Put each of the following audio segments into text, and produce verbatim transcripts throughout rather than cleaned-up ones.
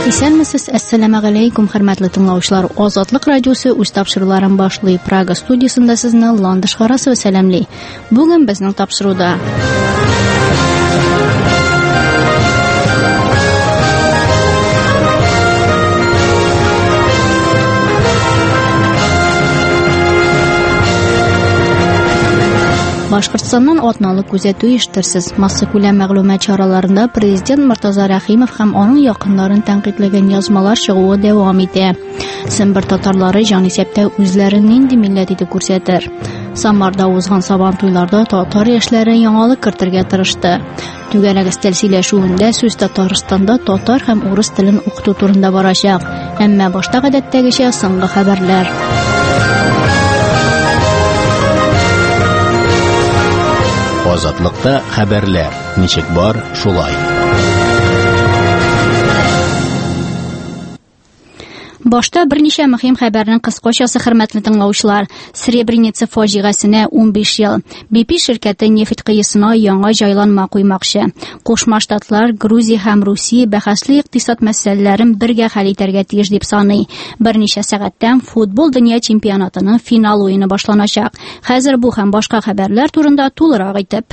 Исәнмесез, әссәламу алейкум, хөрмәтле тыңлаучылар. Азатлык радиосы үз тапшыруларын башлый. Прага студиясында сезне Ландыш Харасова сәламлый. Бүген безнең тапшыруда Башкортстаннан атналык күзәтү иштерсез. Масса күләм мәгълүмат чараларында президент Мортаза Рәхимов һәм аның якыннарын тәнкыйтьләгән язмалар чыгуы дәвам итә. Сембер татарлары җанисәптә үзләрен нинди милләт итеп күрсәтер? Самарда узган сабан туйларда татар яшьләре яңалык кертергә тырышты. Түгәрәк өстәл сөйләшүендә сүз Татарстанда татар һәм урыс телен укыту турында барачак. Әмма башта гадәттәгечә соңгы хәбәрләр. Азатлыкта хәбәрләр. Ничек бар, шулай. Башта берничә мөһим хәбәрнең кыскачасы, хөрмәтле тыңлаучылар. Сребреница фаҗигасенә ун биш ел. би пи ширкәте нефть кыйсына яңа җайланма куймакчы. Кушма Штатлар, Грузия һәм Русия бәхәсле икътисад мәсьәләләрен бергә хәл итәргә тиеш дип саный. Берничә сәгатьтән футбол дөнья чемпионатының финал уены башланачак. Хәзер бу һәм башка хәбәрләр турында тулырак әйтеп.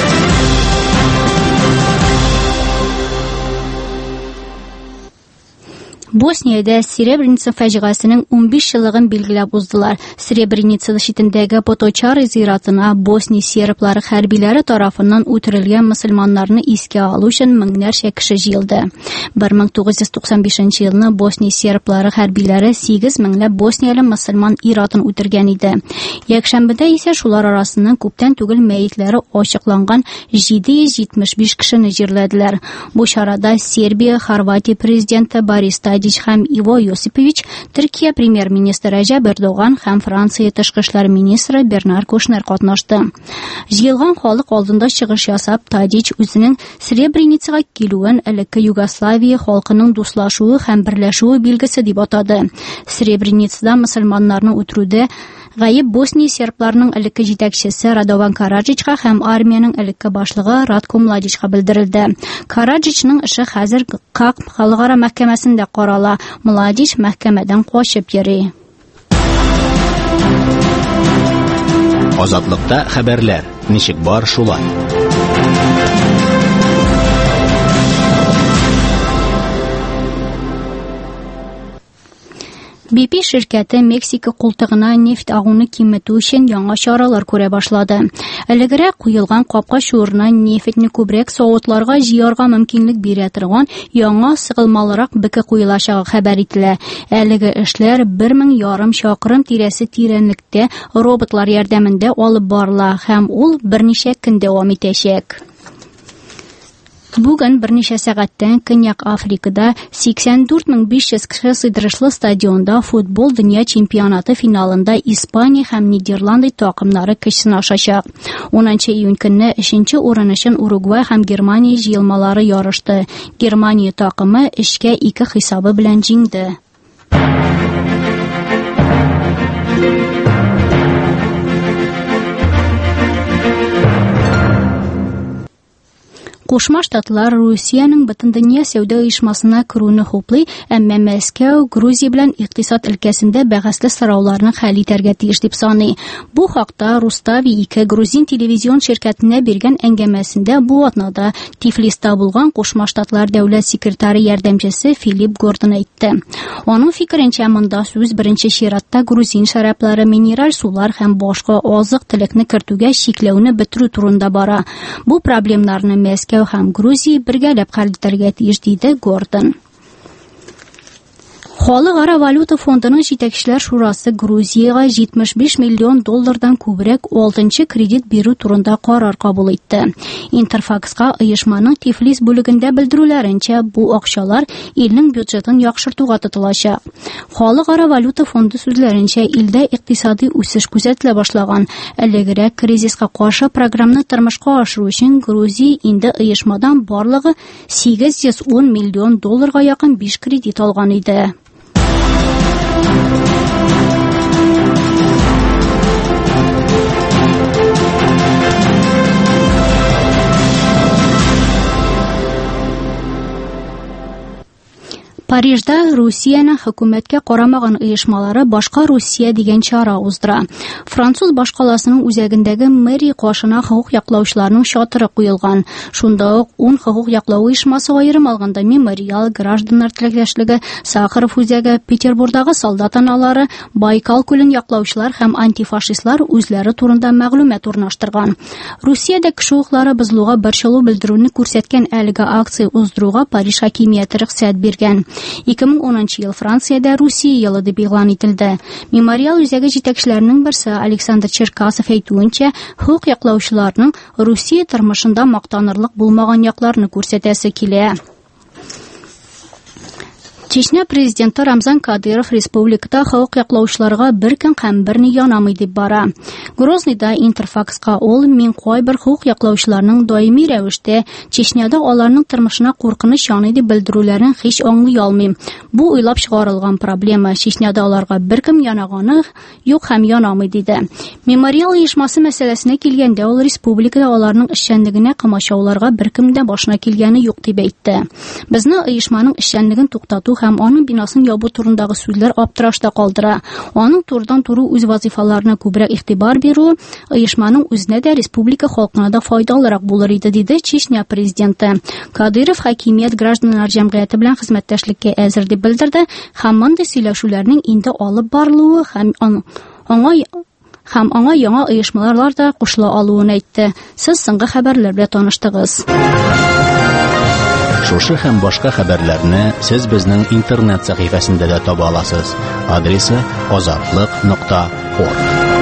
Босниядә Сребреница фаҗигасенең ун биш еллыгын билгеләп уздылар. Сребреница шитендәге Поточары зиратына Босния серблары хәрбиләре тарафыннан үтерелгән мөселманнарны искә алу өчен меңнәрчә кеше җыелды. бер мең тугыз йөз туксан бишенче елны Босния серблары хәрбиләре сигез меңләп боснияле мөселман ир-атын үтергән иде. Якшәмбедә исә шулар арасыннан күптән түгел мәетләре ачыкланган җиде йөз җитмеш биш кешене җирләделәр. Бу чарада Сербия, Хорватия президенты Борис Тадич һәм Иво Йосипович, Төркия премьер-министры Рәҗәп Эрдоган һәм Франция тышкы эшләр министры Бернар Кушнер катнашты. Җыелган халык алдында чыгыш ясап, Тадич үзенең Сребреницага килүен элекке Югославия халкының дуслашуы һәм берләшүе билгесе дип атады. Сребреницада мөселманнарны үтерүдә гаеп Босния сербларының элекке җитәкчесе Радован Караджичка һәм армиянең элекке башлыгы Радко Младичка белдерелде. Караджичның эше хәзер КАК халыкара мәхкәмәсендә карала. Младич мәхкәмәдән качып йөри. Азатлыкта хәбәрләр. Ничек бар, шулай. би пи ширкәте Мексика култыгына нефть агуны киметү өчен яңа чаралар күрә башлады. Элегрәк куелган капка шуырына нефтьне күбрәк савытларга җыярга мөмкинлек бирә торган яңа сыгылмалырак беке куелачагы хәбәр ителә. Әлеге эшләр бер мең ярым чакрым тирәсе тирәнлектә роботлар ярдәмендә алып барыла һәм ул берничә көн дәвам итәчәк. Бүген берничә сәгатьтән Көньяк Африкада сиксән дүрт мең биш йөз кеше сыйдырышлы стадионда футбол дөнья чемпионаты финалында Испания һәм Нидерланды такымнары көч сынашачак. унынчы июнь көнне өченче урын өчен Уругвай һәм Германия җыелмалары ярышты. Германия такымы өчкә ике хисабы белән җиңде. Кушма Штатлар Русиянең Бөтендөнья сәүдә оешмасына керүне хуплый, әмма Мәскәү Грузия белән икътисад өлкәсендә бәхәсле сорауларны хәл итәргә тиеш дип саный. Бу хакта Рустави ике грузин телевизион ширкәтенә биргән әңгәмәсендә бу атнада Тифлиста булган Кушма Штатлар дәүләт секретары ярдәмчесе Филипп Гордон әйтте. Аның фикеренчә, монда сүз беренче чиратта грузин шараплары, минераль сулар һәм башка азык-төлекне кертүгә чикләүне бетерү турында бара. Бу проблемнарны Мәскәү һәм Грузия бергәләп хәл итәргә тиеш, диде Гордон. Халыкара валюта фондының җитәкчеләр шурасы Грузияга җитмеш биш миллион доллардан күбрәк алтынчы кредит бирү турында карар кабул итте. Интерфакска оешманың Тифлис бүлегендә белдерүләренчә, бу акчалар илнең бюджетын яхшыртуга тотылачак. Халыкара валюта фонды сүзләренчә, илдә икътисади үсеш күзәтелә башлаган. Әлегрәк кризиска каршы программаны тормышка ашыру өчен Грузия инде оешмадан барлыгы сигез йөз ун миллион долларга якын биш кредит алган иде. Парижда Русияның хөкүмәткә карамаган оешмалары башка Русия дигән чара уздыра. Француз башкаласының үзәгендәге мэрия кашына хокук яклаучыларның чатыры куелган. Шунда ук ун хокук яклау оешмасы аерым алганда Мемориал, Гражданнар теләкләшлеге, Сахаров үзәге, Петербургдагы солдат аналары, Байкал күлен яклаучылар һәм антифашистлар үзләре турында мәгълүмат урнаштырган. Русиядә кеше хукуклары бозылуга борчылу белдерүне күрсәткән әлеге акция уздыруга Париж хакимияте рөхсәт биргән. ике мең унынчы ел Франциядә Русия елы дип игълан ителде. Мемориал үзәге җитәкчеләренең берсе Александр Черкасов әйтүенчә, хукук яклаучыларның Русия тормышында мактанырлык булмаган якларны күрсәтәсе килә. Чечня президенты Рамзан Кадыров республикада хокук яклаучыларга бер көн һәм берни янамый дип бара. Грозныйда Интерфакска ул мин кайбер хокук яклаучыларның даими рәвештә Чечняда аларның тормышына куркыныч яный дип белдерүләрен һич аңлый алмыйм. Бу уйлап чыгарылган проблема. Чечняда аларга бер кем янаганы юк һәм янамый диде. Мемориал оешмасы мәсьәләсенә килгәндә ул республикада аларның эшчәнлегенә камачауларга бер кем дә башына килгәне юк дип әйтте. Безне оешманың эшчәнлеген туктату һәм аның бинасын ябу турындагы сүзләр аптырашта калдыра. Аның турыдан туры үз вазифаларына күбрәк игътибар бирү оешманың үзенә дә республика халкына да файдалырак булыр иде, диде Чечня президенты. Кадыров хакимият гражданнар җәмгыяте белән хезмәттәшлеккә әзер дип белдерде һәм мондый сөйләшүләрнең инде алып барылуы һәм аңа һәм аңа яңа оешмалар да кушыла алуын әйтте. Сез соңгы хәбәрләр белән таныштыгыз. Шушы һәм башка хәбәрләрне сез безнең интернет сәхифәсендә дә таба аласыз. Адресы азатлык нокта орг.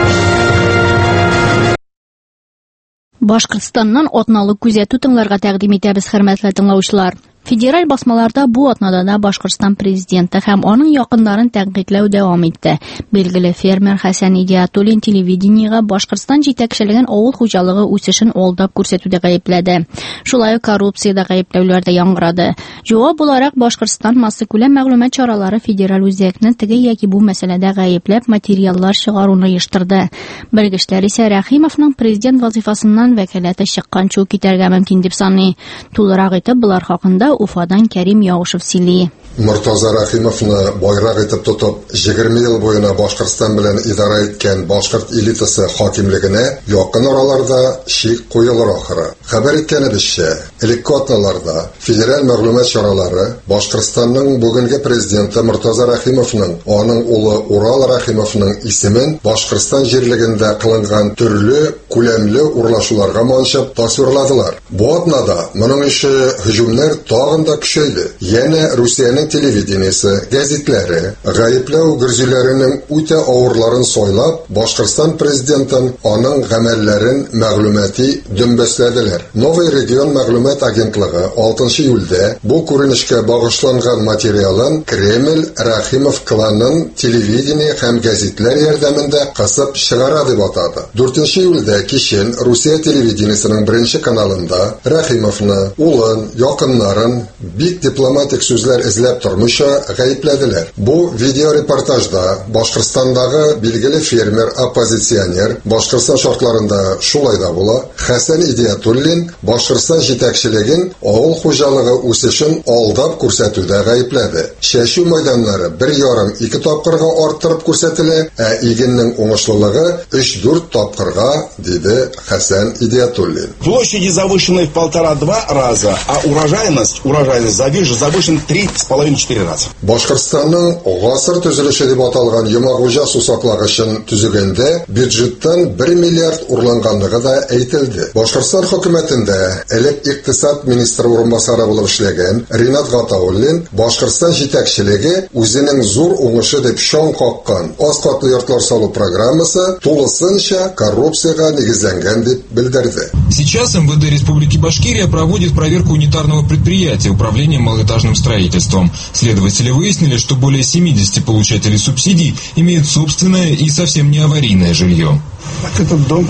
Башкортстаннан атналык күзәтү тыңларга тәкъдим итәбез, хөрмәтле тыңлаучылар. Федераль басмаларда бу атнада да Башкортстан президенты һәм аның якыннарын тәнкыйтьләү дәвам итте. Билгеле фермер Хәсән Идиятуллин телевидениегә Башкортстан җитәкчелеген авыл хуҗалыгы үсешен алдап күрсәтүдә гаепләде. Шулай ук коррупциядә гаепләүләр дә яңгырады. Җавап буларак Башкортстан масса күләм мәгълүмат чаралары федераль үзәкне теге яки бу мәсьәләдә гаепләп материаллар чыгаруны оештырды. Белгечләр исә Рәхимовның президент вазифасыннан вәкаләте чыкканчы китәргә мөмкин дип саный. Тулырак итеп булар хакында Уфадан Кәрим Яушев сөйли. Муртаза Рахимовны байрак итеп тотып, егерме ел буена Башкортстан белән идара иткән башкорт элитасы хакимлегенә якын араларда шик куелыр ахыры. Хәбәр иткәнебезчә, элекке атналарда федераль мәгълүмат чаралары Башкортстанның бүгенге президенты Муртаза Рахимовның, аның улы Урал Рахимовның исемен Башкортстан җирлегендә кылынган төрле күләмле урлашуларга манчып тасвирладылар. Бу атнада моның ише һөҗүмнәр тагын да көчәйде. Яңа Русияның телевидениесе, газетләре, гаепләү гөрзүләренең үтә авырларын сойлап, Башкортстан президентын аның гамәлләрен мәгълүмати дөмбәсләделәр. Новый регион мәгълүмат агентлыгы алтынчы июльдә бу күренешкә багышланган материалын Кремль Рахимов кланын телевидение һәм газетләр ярдәмендә кысып чыгара дип атады. дүртенче июльдә кичен Русия телевидениесенең беренче каналында Рахимовны, улын, якыннарын бик дипломатик сүзләр эзләп тормыша гаепләделәр. Бу видеорепортажда Башкортстандагы билгеле фермер, оппозиционер, Башкортстан шартларында шулай да була, Хәсән Идиятуллин Башкортстан җитәкчелеген авыл хуҗалыгы үсешен алдап күрсәтүдә гаепләде. Чәчү мәйданнары бер ярым-ике тапкырга арттырып күрсәтелә, ә игеннең уңышлылыгы өч-дүрт тапкырга, диде Хәсән Идиятуллин. Площади завышены в полтора-два раза, а урожайность, урожайность завышен три с половиной-четыре раза. Башкортстанның гасыр төзелеше дип аталган Йомагуҗа сусаклагычын төзегәндә бюджеттан бер миллиард урланганлыгы да әйтелде. Башкортстан хөкүмәтендә элек икътисад министры урынбасары булып эшләгән Ринат Гатауллин Башкортстан җитәкчелеге үзенең зур уңышы дип шан каккан аз катлы йортлар салу программасы тулысынча коррупциягә нигезләнгән дип белдерде. Сейчас эм вэ дэ Республики Башкирия проводит проверку унитарного предприятия управления малоэтажным строительством. Следователи выяснили, что более семидесяти получателей субсидий имеют собственное и совсем не аварийное жилье. Этот дом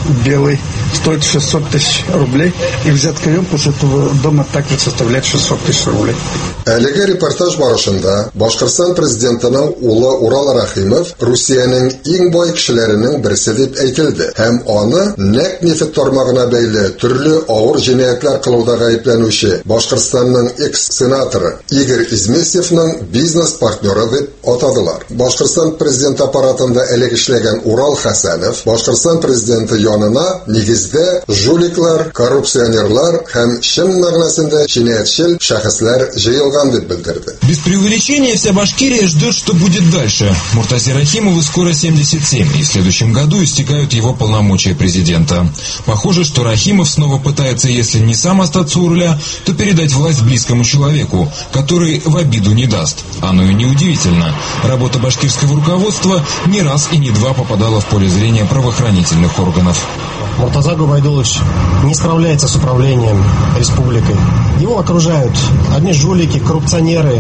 белый, стоит шестьсот тысяч рублей, и взяткоемкость этого дома так и составляет шестьсот тысяч рублей. Әлеге репортаж барышында Башкортстан президентының улы Урал Рахимов Русиянең иң бай кешеләренең берсе дип әйтелде һәм аны нәкъ нефт тармагына бәйле төрле авыр җинаятлар кылуда гаепләнүче Башкортстанның экс-сенаторы Игорь Измесьевның бизнес партнеры дип атадылар. Башкортстан президент аппаратында элек эшләгән Урал Хәсәнов Башкортстан президенты янына нигездә жуликлар, коррупционерлар һәм чын мәгънәсендә җинаятьчел шәхесләр җыелган. Без преувеличения вся Башкирия ждет, что будет дальше. Муртазе Рахимову скоро семьдесят семь, и в следующем году истекают его полномочия президента. Похоже, что Рахимов снова пытается, если не сам остаться у руля, то передать власть близкому человеку, который в обиду не даст. Оно и неудивительно. Работа башкирского руководства не раз и не два попадала в поле зрения правоохранительных органов. Муртаза Губайдулович не справляется с управлением республикой. Его окружают одни жулики, коррупционеры,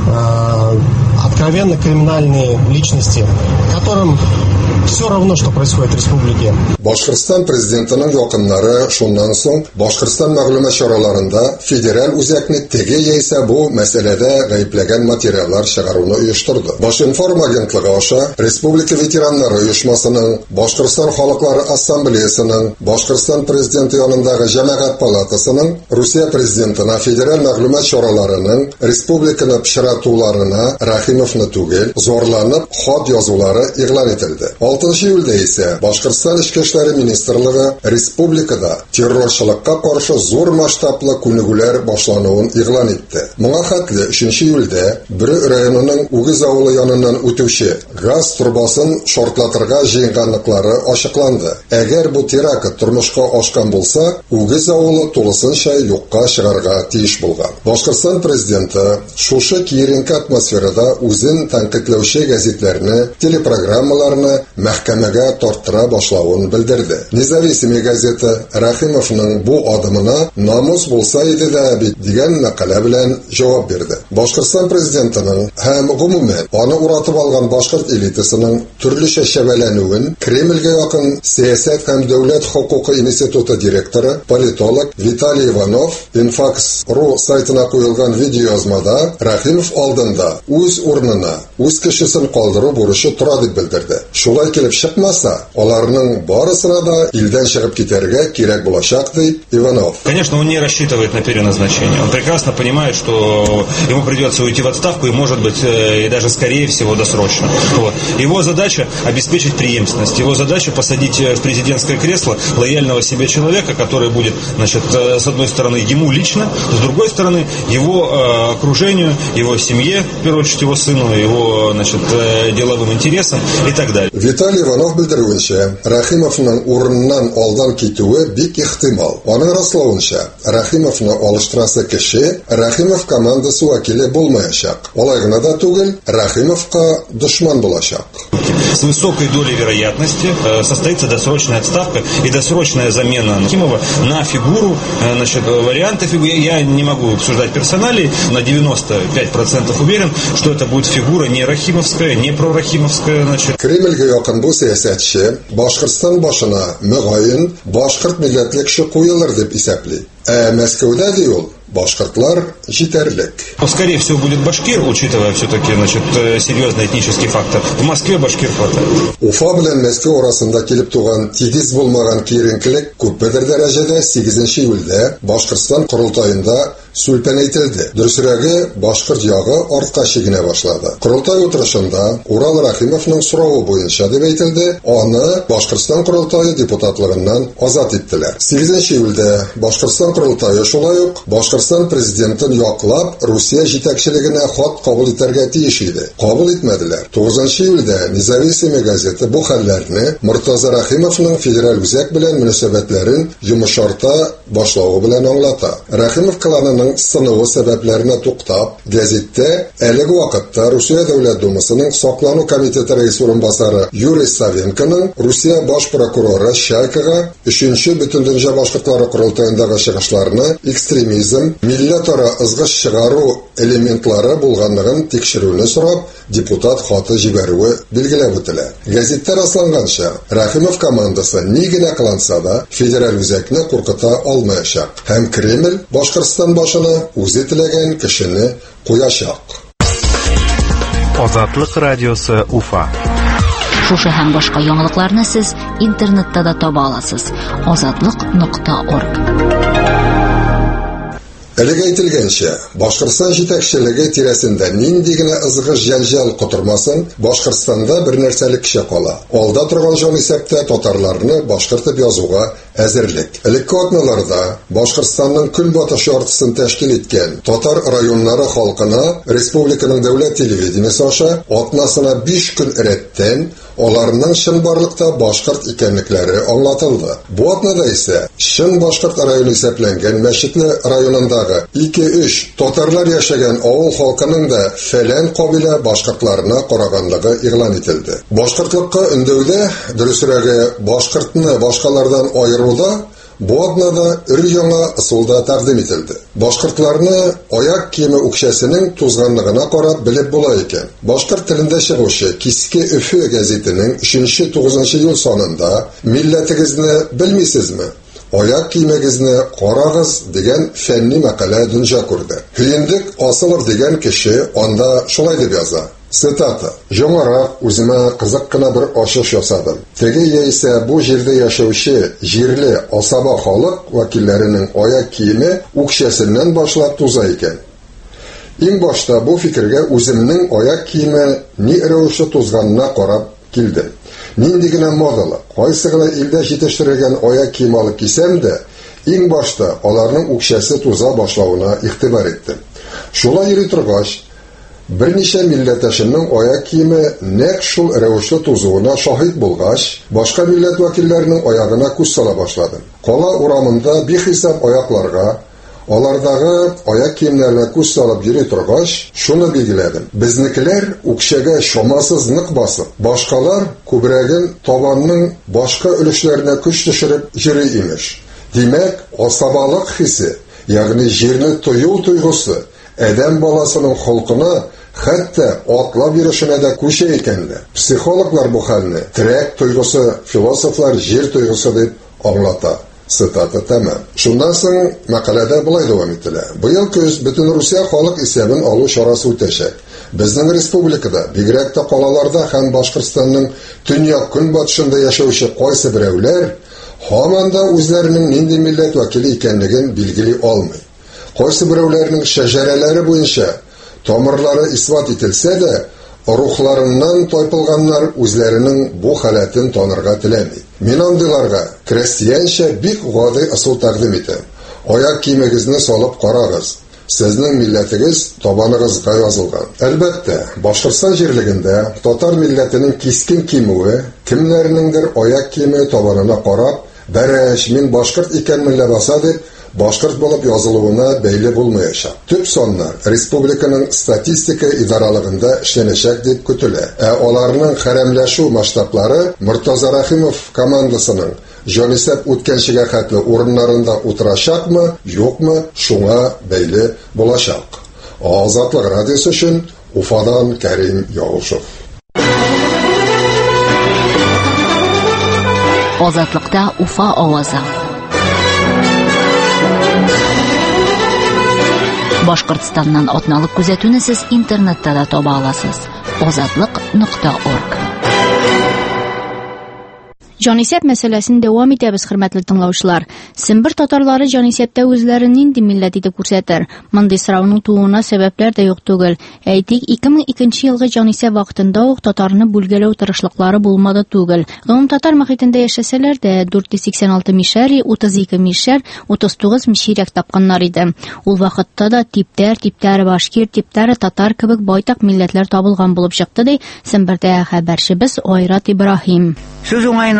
э, откровенно криминальные личности, которым все равно, что происходит в республике. Башкортстан президентының якыннары шуннан соң Башкортстан мәгълүмат чараларында федераль үзәкне теге яисә бу мәсьәләдә гаепләгән материаллар чыгаруны оештырды. Башинформ агентлыгы аша Республика ветераннары оешмасының, Башкортстан халыклары ассамблеясының, Башкортстан президенты янындагы җәмәгать палатасының, Русия президентына федераль мәгълүмат чараларының республиканы пычратуларына Рахимовны түгел, зорланып хат язулары игълан ителде. алтынчы июльдә исә Башкортстан Эчке эшләре министрлыгы республикада террорчылыкка каршы зур масштаблы күнегүләр башлануын игълан итте. Моңа хәтле өченче июльдә Бөрө районының Үгез авылы яныннан үтүче газ трубасын шартлатырга җыенганлыклары ачыкланды. Әгәр бу теракт тормышка ашкан булса, Үгез авылы тулысынча юкка чыгарга тиеш булган. Башкортстан президенты шушы киеренке атмосферада үзен тәнкыйтьләүче гәзитләрне, телепрограммаларны мәхкәмәгә тарттыра башлавын белдерде. Независимый газета Рахимовның бу адымына намус булса иде дә бит дигән мәкалә белән җавап бирде. Башкортстан президентының һәм гомумән аны уратып алган башкорт элитасының төрлечә шәбәләнүен Кремльгә якын сәясәт һәм дәүләт хокукы институты директоры, политолог Виталий Иванов Infax.ru сайтына куелган видеоязмада Рахимов алдында үз урынына, үз кешесен калдыру бурычы тора дип белдерде. Шулай килеп чыкмаса, аларның барысына да илдән чыгып китәргә кирәк булачак ди Иванов. Конечно, он не рассчитывает на переназначение. Он прекрасно понимает, что ему придется уйти в отставку и, может быть, и даже скорее всего досрочно. Вот. Его задача обеспечить преемственность. Его задача посадить в президентское кресло лояльного себе человека, который будет, значит, с одной стороны ему лично, с другой стороны его э, окружению, его семье, в первую очередь его сыну, его, значит, э, деловым интересам и так далее. Виталий Иванов белдерүенчә, Рахимовның урыннан алдан китүе бик ихтимал. Аның раславынча, Рахимовны алыштырасы кеше Рахимов командасы вәкиле булмаячак. Алай гына да түгел, Рахимовка дошман булачак. С высокой долей вероятности э, состоится досрочная отставка и досрочная замена Рахимова на фигуру, э, значит, варианты фигуры. Я не могу обсуждать персоналии, на девяносто пять процентов уверен, что это будет фигура не рахимовская, не прорахимовская, значит. Кремльгә якын бу сәясәтче Башкортстан башына мөгаен башкорт милләтле кеше куелыр дип исәпли. Ә Мәскәүдә ди ул башкортлар җитәрлек. Скорее всего будет башкир, учитывая все-таки, значит, серьезный этнический фактор. В Москве башкир хватает. Уфа белән Мәскәү арасында килеп туган тигез булмаган киеренкелек күпмедер дәрәҗәдә сигезенче июльдә Башкортстан корылтаенда сүлпән әйтелде. Дөресрәге, башкорт ягы артка чигенә башлады. Корылтай утырышында Урал Рахимовның соравы буенча дип әйтелде, аны Башкортстан корылтайы депутатлыгыннан азат иттеләр. сигезенче июльдә Башкортстан корылтайы шулай ук Башкортстан президентын яклап Русия җитәкчелегенә хат кабул итәргә тиеш иде. Кабул итмәделәр. тугызынчы июльдә Независимый газета бу хәлләрне Муртаза Рахимовның федераль үзәк белән мөнәсәбәтләрен йомшарта башлауы белән аңлата. Рахимов кланының Rusiyаның сынуы сәбәпләренә туктап, гәзиттә әлеге вакытта Русия Дәүләт Думасының Саклану комитеты рәис урынбасары Юрий Савенконың Русия баш прокуроры Шайкага өченче Бөтендөнья башкортлары курултаендагы чыгышларны экстремизм, милләтара ызгыш чыгару элементлары булганлыгын тикшерүне сорап, депутат хаты җибәрүе билгеләп үтелә. Гәзиттә расланганча, Рахимов командасы ни генә кыланса да, федераль үзәкне куркыта алмаячак. Һәм Кремль Башкортстан башына үзе теләгән кешене куячак. Азатлык радиосы Уфа. Шушы һәм башка яңалыкларны сез интернетта да таба аласыз. азатлык нокта орг. Әлегә әйтелгәнчә, Башкортстан җитәкчелеге тирәсендә нинди генә ызгыш җәнҗал котырмасын, Башкортстанда бер нәрсәлек кичә кала. Алда торган җан исәптә татарларны башкортып язуга әзерлек. Элекке атналарда Башкортстанның көнбатыш яртысын тәшкил иткән татар районнары халкына республиканың дәүләт телевидениесе аша атнасына биш көн рәттән аларның чынбарлыкта башкорт икәнлекләре аңлатылды. Бу атнада исә чын башкорт районы исәпләнгән Мәчетле районындагы ике-өч татарлар яшәгән авыл халкының да фәлән кабилә башкортларына караганлыгы игълан ителде. Башкортлыкка өндәүдә, дөресрәге, башкортны башкалардан айыруда бу атнада өр-яңа ысулда тәкъдим ителде. Башкортларны аяк киеме үкчәсенең тузганлыгына карап белеп була икән. Башкорт телендә чыгучы Киске Өфе гәзитенең өченче-тугызынчы ел санында милләтегезне белмисезме? Аяк киемегезне карагыз дигән фәнни мәкалә дөнья күрде. Һөендек Асылов дигән кеше анда шулай дип яза. Цитата. Жоңарак үземә кызык кына бер ачыш ясадым. Теге яисә бу җирдә яшәүче җирле асаба халык вәкилләренең аяк киеме үкчәсеннән башлап туза икән. Иң башта бу фикергә үземнең аяк киеме ни рәвешле тузганына карап килдем. Нинди генә модалы, кайсы гына илдә җитештерелгән аяк кием алып кисәм дә, иң башта аларның үкчәсе туза башлавына игътибар иттем. Шулай йөри торгач, берничә милләттәшемнең аяк киеме нәкъ шул рәвешле тузуына шаһид булгач, башка милләт вәкилләренең аягына күз сала башладым. Кала урамында бихисап аякларга, алардагы аяк киемнәренә күз салып йөри торгач, шуны билгеләдем. Безнекеләр үкчәгә шамасыз нык басып, башкалар күбрәген табанның башка өлешләренә көч төшереп йөри имеш. Димәк, асабалык хисе, ягъни җирне тою туйгысы әдәм баласының холкына, хәтта атлап йөришенә дә күчә икәнләр. Психологлар бу хәлне терәк туйгысы, философлар җир туйгысы дип аңлата. Цитата тәмам. Шуннан соң мәкаләдә булай дәвам ителә. Быел көз бөтен Русия халык исәбен алу чарасы үтәчәк. Безнең республикада, бигрәк тә калаларда һәм Башкортстанның төньяк көнбатышында яшәүче кайсы берәүләр һаман да үзләренең нинди милләт вәкиле икәнлеген билгели алмый. Кайсы берәүләрнең шәҗәрәләре буенча тамырлары исбат ителсә дә, рухларыннан тайпылганнар үзләренең бу халәтен танырга теләми. Мин андыйларга крестьянча бик гади ысул тәкъдим итәм. Аяк киемегезне салып карагыз. Сезнең милләтегез табаныгызга язылган. Әлбәттә, Башкортстан җирлегендә татар милләтенең кискен кимүе, кемнәрнеңдер аяк киеме табанына карап, бәрәш мин башкорт икәнмен ләбаса дип башкорт булып язылуына бәйле булмаячак. Төп саннар республиканың статистика идаралыгында эшләнәчәк дип көтелә. Ә аларның хәрәмләшү масштаблары Муртаза Рахимов командасының җанисәп үткәнчегә хәтле урыннарында утырачакмы, юкмы, шуңа бәйле булачак. Азатлык радиосы өчен Уфадан Кәрим Яушев. Азатлыкта Уфа авазы. Башкортстаннан атналык күзәтүне сез интернетта да таба аласыз. азатлык нокта орг. Җанисәп мәсьәләсен дәвам итәбез, хөрмәтле тыңлаучылар. Сембер татарлары җанисәптә үзләрен нинди милләт итеп күрсәтер? Мондый сорауның тууына сәбәпләр дә юк түгел. Әйтик, ике мең икенче елгы җанисәп вакытында ук татарны бүлгәләү тырышлыклары булмады түгел. Гомум татар мөхитендә яшәсәләр дә дүрт йөз сиксән алты мишәр, утыз ике мишәр, утыз тугыз мишәрәк тапканнар иде. Ул вакытта да типтәр, типтәр башкир, типтәр татар кебек байтак милләтләр табылган булып чыкты ди Сембердә хәбәрчебез Айрат Ибраһим. Сүз уңайына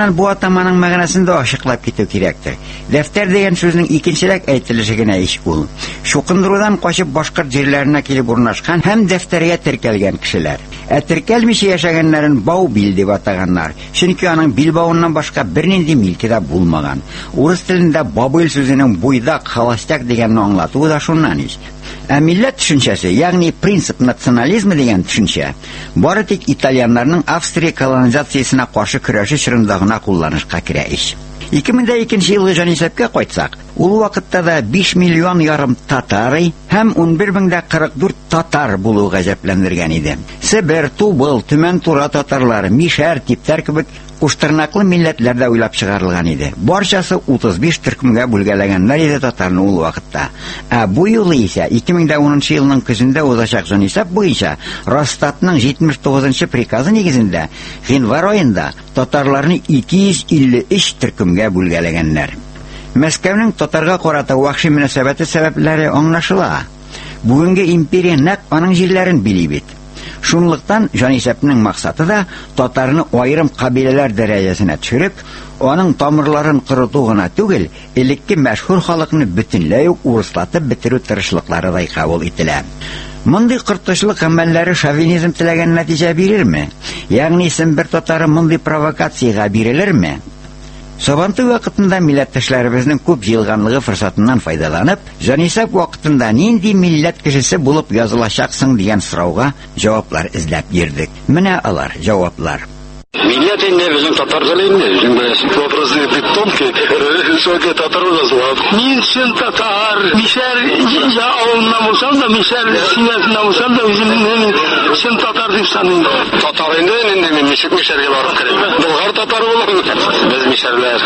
Шуннан бу атаманың мәгънәсен дә ачыклап китү кирәктер. Дәфтәр дигән сүзнең икенчелек әйтелеше генә ич ул. Шукындырудан качып башкорт җирләренә килеп урнашкан һәм дәфтәргә теркәлгән кешеләр. Ә теркәлмичә яшәгәннәрен бау бил дип атаганнар. Чөнки аның билбавыннан башка бернинди милке дә булмаган. Урыс телендә бабыл сүзенең буйдак, холостяк дигәнне аңлатуы да шуннан ич. Ә милләт төшенчәсе, ягъни принцип национализмы дигән төшенчә, бары тик итальяннарның Австрия колонизациясенә каршы көрәше чорында гына кулланышка керә ич. ике мең икенче елгы җанисәпкә кайтсак, ул вакытта да биш миллион ярым татары һәм ун бер мең кырык дүрт татар булуы гаҗәпләндергән иде. Себер, Тубыл, Төмән Тура татарлары, Мишәр, Типтәр кебек куштырнаклы милләтләрдә уйлап чыгарылган иде. Барчасы утыз биш төркемгә бүлгәләгәннәр иде татарны ул вакытта. Ә бу юлы исә ике мең унынчы елның көзендә узачак җанисәп буенча Росстатның җитмеш тугызынчы приказы нигезендә гыйнвар аенда татарларны ике йөз илле өч төркемгә бүлгәләгәннәр. Мәскәүнең татарга карата вахши мөнәсәбәте сәбәпләре аңлашыла. Бүгенге империя нәкъ аның җирләрен били бит. Шунлыктан җанисәпнең максаты да татарны аерым кабиләләр дәрәҗәсенә төшереп, аның тамырларын кырыту гына түгел, элекке мәшһүр халыкны бөтенләй үк урыслатып бетерү тырышлыклары да кабул ителә. Мондый кыртышлык гамәлләре шовинизм теләгән нәтиҗә бирерме? Ягъни Сембер татары мондый провокациягә бирелерме? Сабантуй вакытында милләттәшләребезнең күп җыелганлыгы форсатыннан файдаланып, җанисәп вакытында нинди милләт кешесе булып язылачаксың дигән сорауга җаваплар эзләп йөрдек. Менә алар җаваплар. Милләт инде безнең татар теле инде. Вопросы тонкие. Шуңа татар язылган. Мин син татар. Мишәр я авылна булсам да, Мишәр синәсенә булсам да, үземнең син татар дип саныйм. Татар инде инде мин ничек Мишәргә барып керәм. Болгар татар булам. Без Мишәрләр.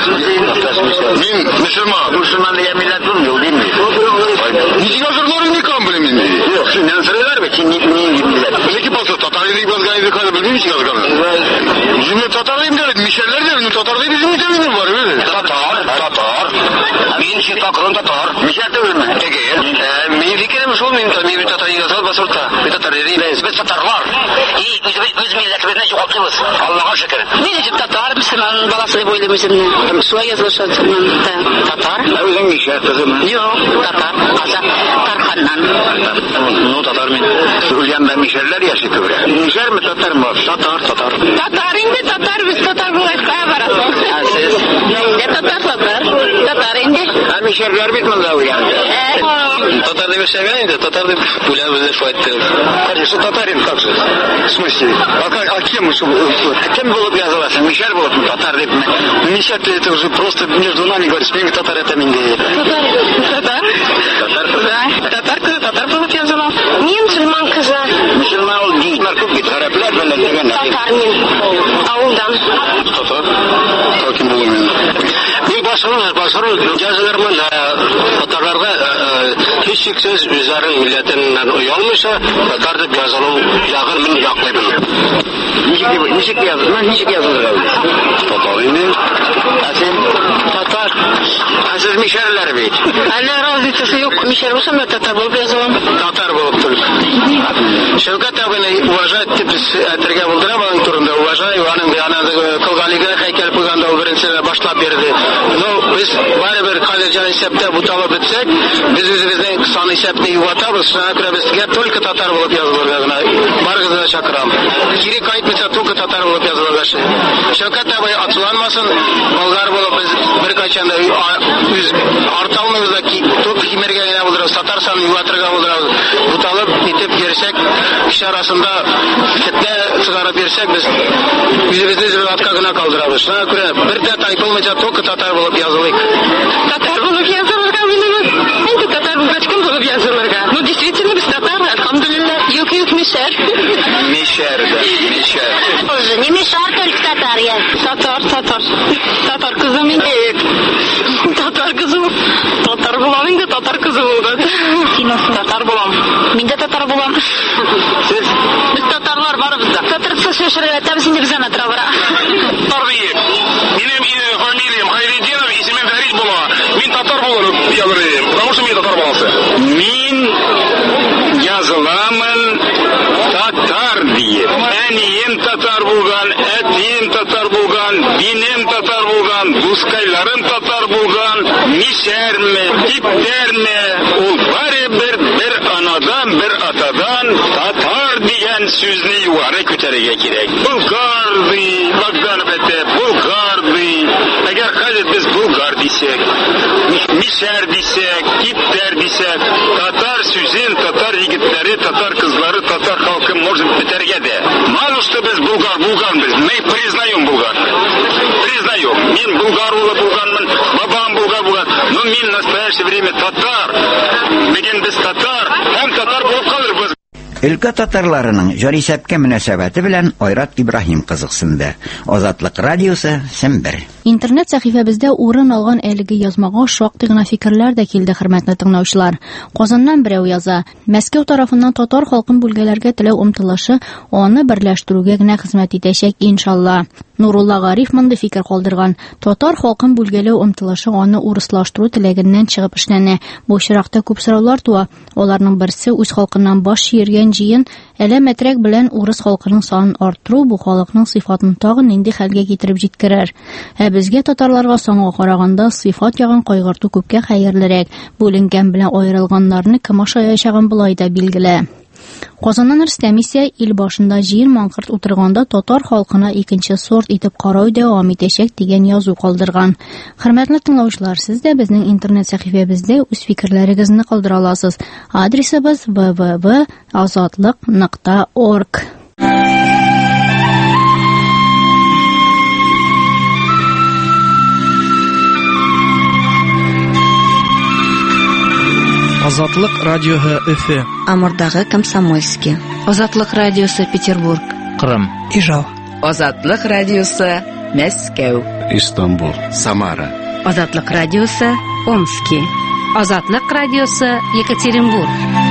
Мин мөселман. Мөселман дигән милләт бу юл димме? Ничек язылган инде кем белем инде? Юк, синнән сөрәләр бит, нинди милләт. Ничек булса татар дип язган иде, каны белмим ничек язган. Bizim Tatarlıyım der, Mişerler der, Tatarlıyım bizim ülkemizin var öyle. Tatar, Tatar. Min şey Tatar'ın Tatar. Mişer de ölme. Peki. Min fikrim şu, min min Tatar'ı yazal basurta. Bir Tatar değil, biz Tatarlar. İyi, biz biz milletlerine çoğaltıyoruz. Allah'a şükür. Min için Tatar, Müslüman balası boylu Müslüman. Suya yazılışan Tatar. Özün Mişer kızım. Yok, Tatar. Kazak, Tarkan'dan. No Tatar min. Hülyan ben Mişerler yaşıyor. Mişer mi Tatar mı? Tatar, Tatar. Tatar indi Tatar, biz Tatar bulaşkaya varasın. Siz? Ne Tatar Tatar? Tatar indi. Ha Mişerler bitmez abi yani. Tatar da Mişerler indi, Tatar da Bulyabızı faydalı. Конечно, Татарин как же? В смысле? А, как, а кем, а кем было бы yazılasın? Mişer было бы Татар deyip mi? Mişer это уже просто между нами говорится, benim Tatar это min değil. Tatar? Tatar? Да. Tatar kızı, Tatar было бы yazılan. Niye Müslüman kızı? Müslüman ol değil. Narkotik bir taraflar böyle degen. Tatar min. Avuldan. Tatar? Takim bulunmuyor. Bir başarı, başarı yazılarımın Tatarlarga hiç şüphesiz üzerinin milletinden uyalmışsa Tatar deyip yazalım, yağır min yaklaydım. Nişik yazılır? Nişik yazılır? Tatar indi. Asil? Tatar. Asil Mişerler beyt. Allah razı yok. Mişer olsam da Tatar bulup yazalım. Tatar bulup durup. Şevkat abini уважать tip әтергә булдырам аның турында уважаю, аның аны кылганлыгы һәйкәл куйганда ул беренче башлап бирде. Ну, без барыбер калҗан исәптә буталып бетсәк, без үзебезнең сан исәпне юатабыз, шуңа күрә безгә только татар булып язылырга гына. Барыгызны да чакырам. Кире кайтмыйса только татар булып язылырга. Шәвкәт абый ачуланмасын, болгар булып без бер качан да үз арталмыбызда ки только химергә генә булдырабыз, татар санын юатырга булдырабыз. Буталып итеп йөрсәк, кеше арасында фитнә чыгарып бирсәк, без үзебезне зиратка гына калдырабыз. Шуңа күрә бер дә тайпылмыйча только татар булып язылыйк. Татар булып язылырга минем. Инде татар булгач кем булып язылырга? Ну, действительно, без татар, алхамдулилlah. Юк, юк, Мишер. Мишер, да, Мишер. Уже не Мишер, только татар я. Татар, татар. Татар кызым инде. Татар кызым. Татар булам инде, татар кызым булды. Син татар булам. Мин дә татар булам. Сез? Biz Tatarlar varız da. Tatarsa şaşırıyor. Tabii şimdi bize natra var. Tabii. Benim familiyam Hayriddinov, ismim Ferit Bula. Min Tatar bulurum yazırım. Потому что min Tatar balası. Min yazılamın Tatar diye. Eniyim Tatar bulgan, etiyim Tatar bulgan, binim Tatar дускайларын татар булган, мишәрме, типтерме, ул барыбер бер анадан, бер атадан татар дигән сүзне югары күтәрергә кирәк. Булгар ди, Богдан бәте, булгар ди. Әгәр хәзер без булгар дисәк, мишәр дисәк, типтер дисәк, татар сүзен, татар егетләре, татар кызлары, татар халкы может бетәргә дә. Мало что без булгар булганбыз, мы признаем булгар. Признаем. Мин булгар улы булганмын, бабам булгар булган. Но мин в настоящее время татар. Бүген без татар, һәм татар булып калырбыз. Өлкә татарларының җарисәпкә мөнәсәбәте белән Айрат Ибраһим кызыксынды. Азатлык радиосы Сембер. Интернет сәхифәбездә урын алган әлеге язмага шактый гына фикерләр дә килде, хөрмәтле тыңлаучылар. Казаннан берәү яза: Мәскәү тарафыннан татар халкын бүлгәләргә теләү омтылышы аны берләштерүгә генә хезмәт итәчәк, иншалла. Нурулла Гариф монда фикер калдырган. Татар халкын бүлгәләү омтылышы аны урыслаштыру теләгеннән чыгып эшләнә. Бу чиракта күп сораулар туа. Аларның берсе үз халкыннан баш чиергән җыен әләмәтрәк белән урыс халкының санын арттыру бу халыкның сыйфатын тагын нинди хәлгә китереп җиткерер. Ә безгә татарларга соңга караганда сыйфат ягын кайгырту күпкә хәерлерәк. Бүленгән белән аерылганнарны кем ашаячагын булай да билгеле. Казаннан Рөстәм исә ил башында җир маңкырт утырганда татар халкына икенче сорт итеп карау дәвам итәчәк дигән язу калдырган. Хөрмәтле тыңлаучылар, сез дә безнең интернет сәхифәбездә үз фикерләрегезне калдыра аласыз. Адресыбыз дабл ю дабл ю дабл ю точка азатлык точка орг. Азатлык радиоһы Өфе. Амурдагы Комсомольский. Азатлык радиосы Петербург. Кырым. Ижау. Азатлык радиосы Мәскәү. Истанбул. Самара. Азатлык радиосы Омский. Азатлык радиосы Екатеринбург.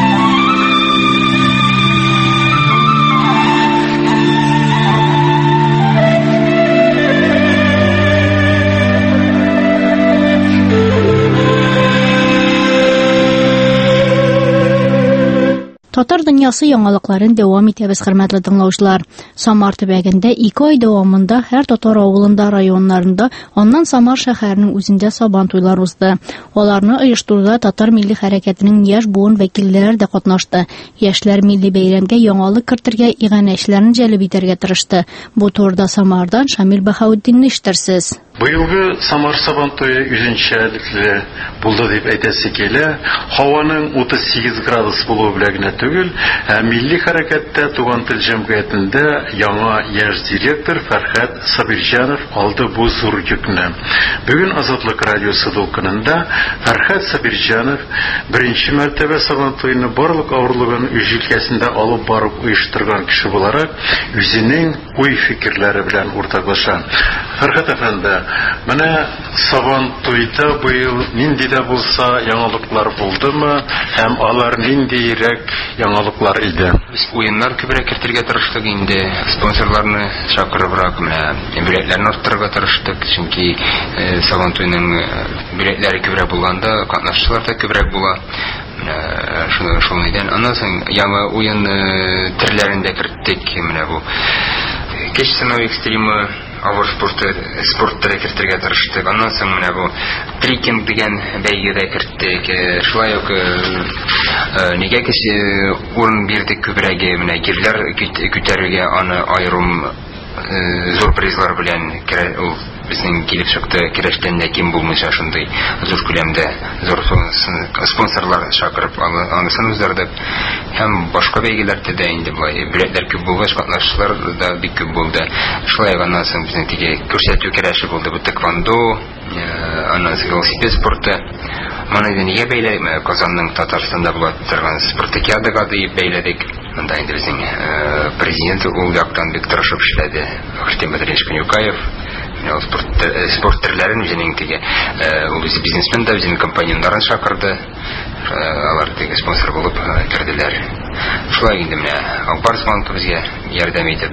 Татар дөньясы яңалыкларын дәвам итәбез, хөрмәтле тыңлаучылар. Самар төбәгендә ике ай дәвамында һәр татар авылында, районнарында, аннан Самар шәһәренең үзендә сабан туйлар узды. Аларны оештыруда татар милли хәрәкәтенең яшь буын вәкилләре дә катнашты. Яшьләр милли бәйрәмгә яңалык кертергә, иганәчләрне җәлеп итәргә тырышты. Бу турыда Самардан Шамил Баһаутдинне ишеттерсез. Быелгы Самар сабан туе үзенчәлекле булды дип әйтәсе килә. Һаваның утыз сигез градус булуы белән генә түгел, ә милли хәрәкәттә Туган тел җәмгыятендә яңа яшь директор Фәрхәт Сабирҗанов алды бу зур йөкне. Бүген Азатлык радиосы дулкынында Фәрхәт Сабирҗанов беренче мәртәбә сабан туены барлык авырлыгын үз җилкәсендә алып барып оештырган кеше буларак үзенең уй фикерләре белән уртаклаша. Фәрхәт әфәнде, менә сабан туйда быел нинди дә булса яңалыклар булдымы, һәм алар ниндирәк яңалыклар иде? Без уеннар күбрәк кертергә тырыштык инде, спонсорларны чакырыбрак, менә билетләрне арттырырга тырыштык, чөнки сабан туйның билетләре күбрәк булганда катнашчылар да күбрәк була. Шуны шулайдан аннан соң яңа уен төрләрендә керттек, менә бу кеш сынау экстримы, авыр спорты, спорт түрі кертергә тырыштык. Аннан соң менә бу трекинг дигән бәйгедә керттек. Шулай ук нигә кеше урын бирдек күбрәк, менә гирләр күтәрергә, аны айрым зур призлар белән ул безнең килеп чыкты. Керәштән дә ким булмыйча шундый зур күләмдә зур спонсорлар чакырып анысын үздердек. Һәм башка бәйгеләрдә дә инде булай билетләр күп булгач, катнашчылар да бик күп булды. Шулай гына соң безнең теге күрсәтү көрәше булды. Бу тэквондо, аннан соң велосипед спорты. Моны нигә бәйләдек? Казанның Татарстанда була торган спартакиадага дип бәйләдек. Монда инде безнең президент ул яктан бик тырышып эшләде. Христиан Батыревич Конюкаев. Спорт, спорт төрләрен үзенең теге ул бизнесмен да үзенең компаньоннарын чакырды. Алар теге спонсор булып керделәр. Шулай инде менә Акбарс банкы безгә ярдәм итеп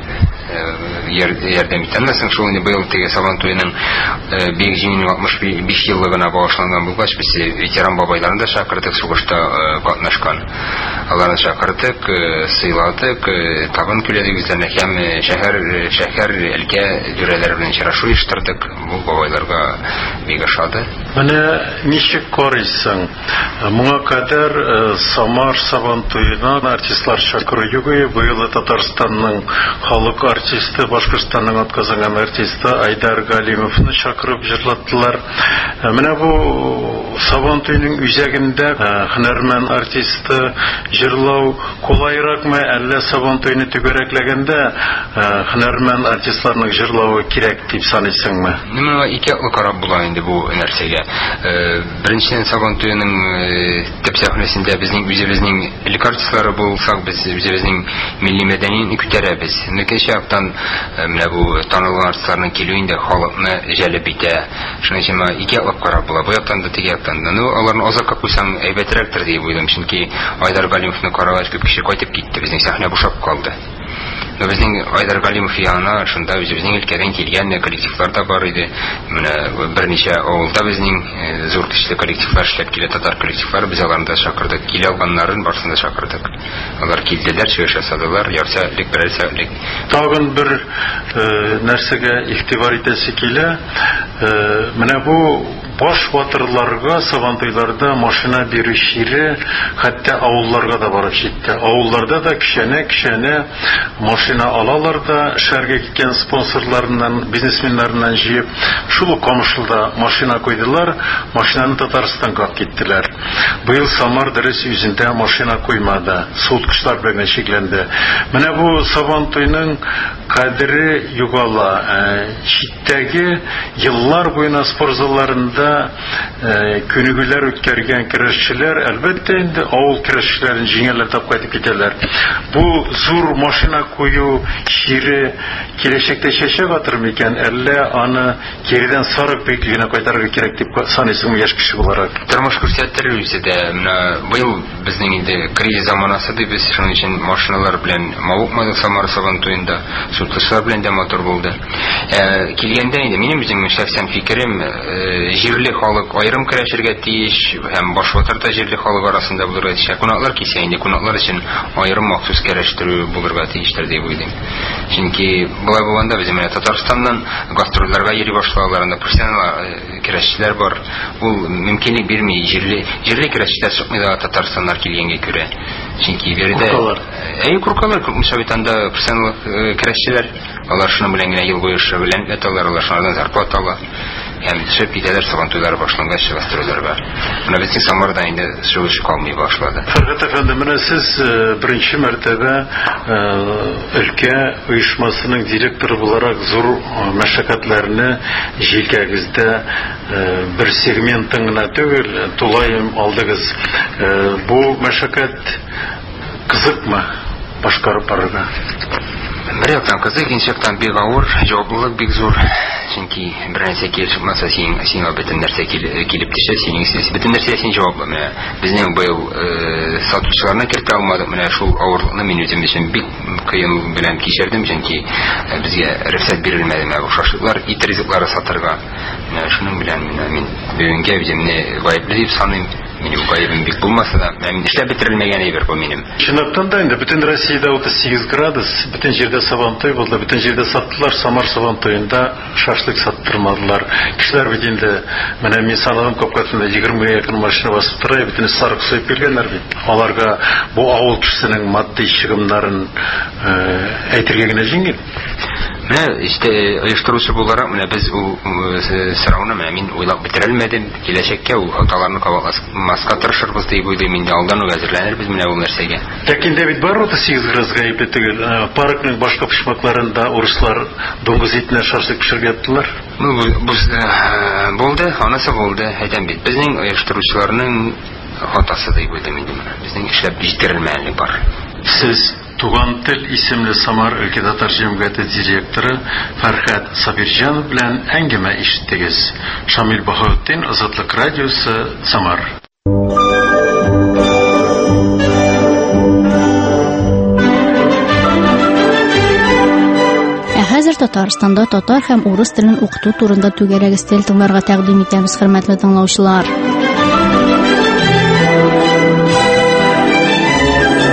ярдәм иткәннән соң шул инде быел теге сабан туеның бик җиңел алтмыш биш еллыгына багышланган булгач, без ветеран бабайларын да чакырдык, сугышта катнашкан. аларны чакырдык, сыйладык, табын күләдек үзләренә һәм шәһәр шәһәр өлкә дүрәләре белән очрашу оештырдык. Бу бабайларга бик ошады. Менә ничек карыйсың? Моңа кадәр Самар Сабантуена артистлар чакыру юк. Быел Татарстанның халык артисты, Башкортстанның атказанган артисты Айдар Галимовны чакырып җырлаттылар. Менә бу Сабантуйның үзәгендә һөнәрмән артисты җырлау кулайракмы, әллә Сабантуйны түгәрәкләгәндә һөнәрмән артистларның җырлавы кирәк дип саныйсыңмы? Менә ике яклы карап була инде бу нәрсәгә. Беренчедән Сабантуйның төп сәхнәсендә безнең үзебезнең элек артистлары булсак, без үзебезнең милли мәдәниятне күтәрәбез. Икенче яктан менә бу танылган артистларның килүендә халыкны җәлеп итә. Шуның өчен ике яклы карап була. Бу яктан да теге яктан да. Ну, аларны азакка куйсаң әйбәтрәктер дип уйлыйм, чөнки Айдар Галимовны карагач күп кеше кайтып китте, безнең сәхнә бушап калды. Но безнең Айдар Галимов янына шунда үзебезнең өлкәдән килгән коллективлар да бар иде. Менә берничә авылда безнең зур көчле коллективлар эшләп килә, татар коллективлары, без аларны да чакырдык. Килә алганнарын барсын да чакырдык. Алар килделәр, сөйләш ясадылар, ярса элек бер сәгатьлек. Тагын бер нәрсәгә игътибар итәсе килә. Менә бу баш ватырларга Сабантуйларда машина бирү чире хәтта авылларга да барып җитте. Авылларда да кичәнә-кичәнә машина алалар да шәргә киткән спонсорларыннан, бизнесменнарыннан җыеп, шул Камышлыда машина куйдылар, машинаны Татарстанга киттеләр. Быел Самар дөрес үзендә машина куймады, суткычлар белән шикләнде. Менә бу Сабантуйның кадере югала. Читтәге еллар буена спортзалларында күнегүләр үткәргән көрәшчеләр әлбәттә инде авыл көрәшчеләрен җиңәләр тап кайтып китәләр. Бу зур машина кую чире киләчәктә чәчәк атыр микән, әллә аны киридән сарык биклегенә кайтарырга кирәк дип саныйсыңмы яшь кеше буларак? Тормыш күрсәтер үзе дә. Менә быел безнең инде кризис заманасы дип, без шуның өчен машиналар белән мавыкмадык Самар Сабантуенда, сутлышлар белән дә мотор булды. Килгәндә инде минем үземнең шәхсән фикерем, җирле халык аерым көрәшергә тиеш һәм баш ватырда җирле халык арасында булырга тиеш. Кунаклар килсә инде кунаклар өчен аерым махсус көрәштерү булырга тиештер дип уйлыйм. Чөнки булай булганда без менә Татарстаннан гастрольләргә йөри башлаганнар, профессионал көрәшчеләр бар. Ул мөмкинлек бирми җирле җирле көрәшчеләр чыкмый да Татарстаннан килгәнгә күрә. Чөнки бердә әй куркалар мüşәбитанда профессионал көрәшчеләр, алар шуның белән генә ел буе шөгыльләнеп яталар, алар шуннан зарплата ала. Һәм төшеп китәләр Сабантуйлар башлангач гастрольләр бар. Менә безнең Самарда инде шушы калмый башлады. Фәргат әфәнде, менә сез беренче мәртәбә өлкә оешмасының директоры буларак зур мәшәкатьләрне җилкәгездә бер сегментын гына түгел, тулаем алдыгыз. Бу мәшәкать кызыкмы башкарып барырга? Бер яктан кызык, икенче яктан бик авыр, җаваплылык бик зур. Чөнки бер нәрсә килеп чыкмаса, син сиңа бөтен нәрсә килеп төшә, синең бөтен нәрсә син җаваплы. Менә безнең быел сатучыларны кертә алмадык. Менә шул авырлыкны мин үзем өчен бик кыен белән кичердем, чөнки безгә рөхсәт бирелмәде менә бу шашлыклар, ит ризыклары сатырга. Менә шуның белән мин бүгенгә үземне гаепле дип саныйм. Минем гаебем бик булмаса да, мин эшләп бетерелмәгән әйбер бу минем. Чынлыктан да инде бөтен Россиядә утыз сигез градус, бөтен җирдә Сабантуй булды, бөтен җирдә саттылар. Самар Сабантуенда шашлык саттырмадылар. Кешеләр бит инде, менә мин санадым, капкасында егермегә якын машина басып тора, бөтен сарык суеп килгәннәр бит. Аларга бу авыл кешесенең матди чыгымнарын әйтергә генә җиңел. Менә işte оештыручы буларак, менә без ул сорауны менә мин уйлап бетерелмәдем. Киләчәккә ул хаталарны кабатласка тырышырбыз дип уйлыйм. Инде алдан ук әзерләнербез менә ул нәрсәгә. Ләкин Давид бар утыз сигез градуска әйбәт түгел. Паркның башка почмакларында урыслар дуңгыз итенә шашлык пешереп яттылар. Ну бу булды, анысы булды. Әйтәм бит, безнең оештыручыларның хатасы дип уйлыйм инде. Безнең эшләп җиткерелмәгәнлек бар. Сез Туган тел исемле Самар өлкә татар җәмгыяте директоры Фәрхәт Сабирҗанов белән әңгәмә ишеттегез. Шамил Баһаутдин, Азатлык радиосы, Самар. Хәзер Татарстанда татар һәм урыс телен укыту турында түгәрәк өстәл тыңларга тәкъдим итәбез, хөрмәтле тыңлаучылар.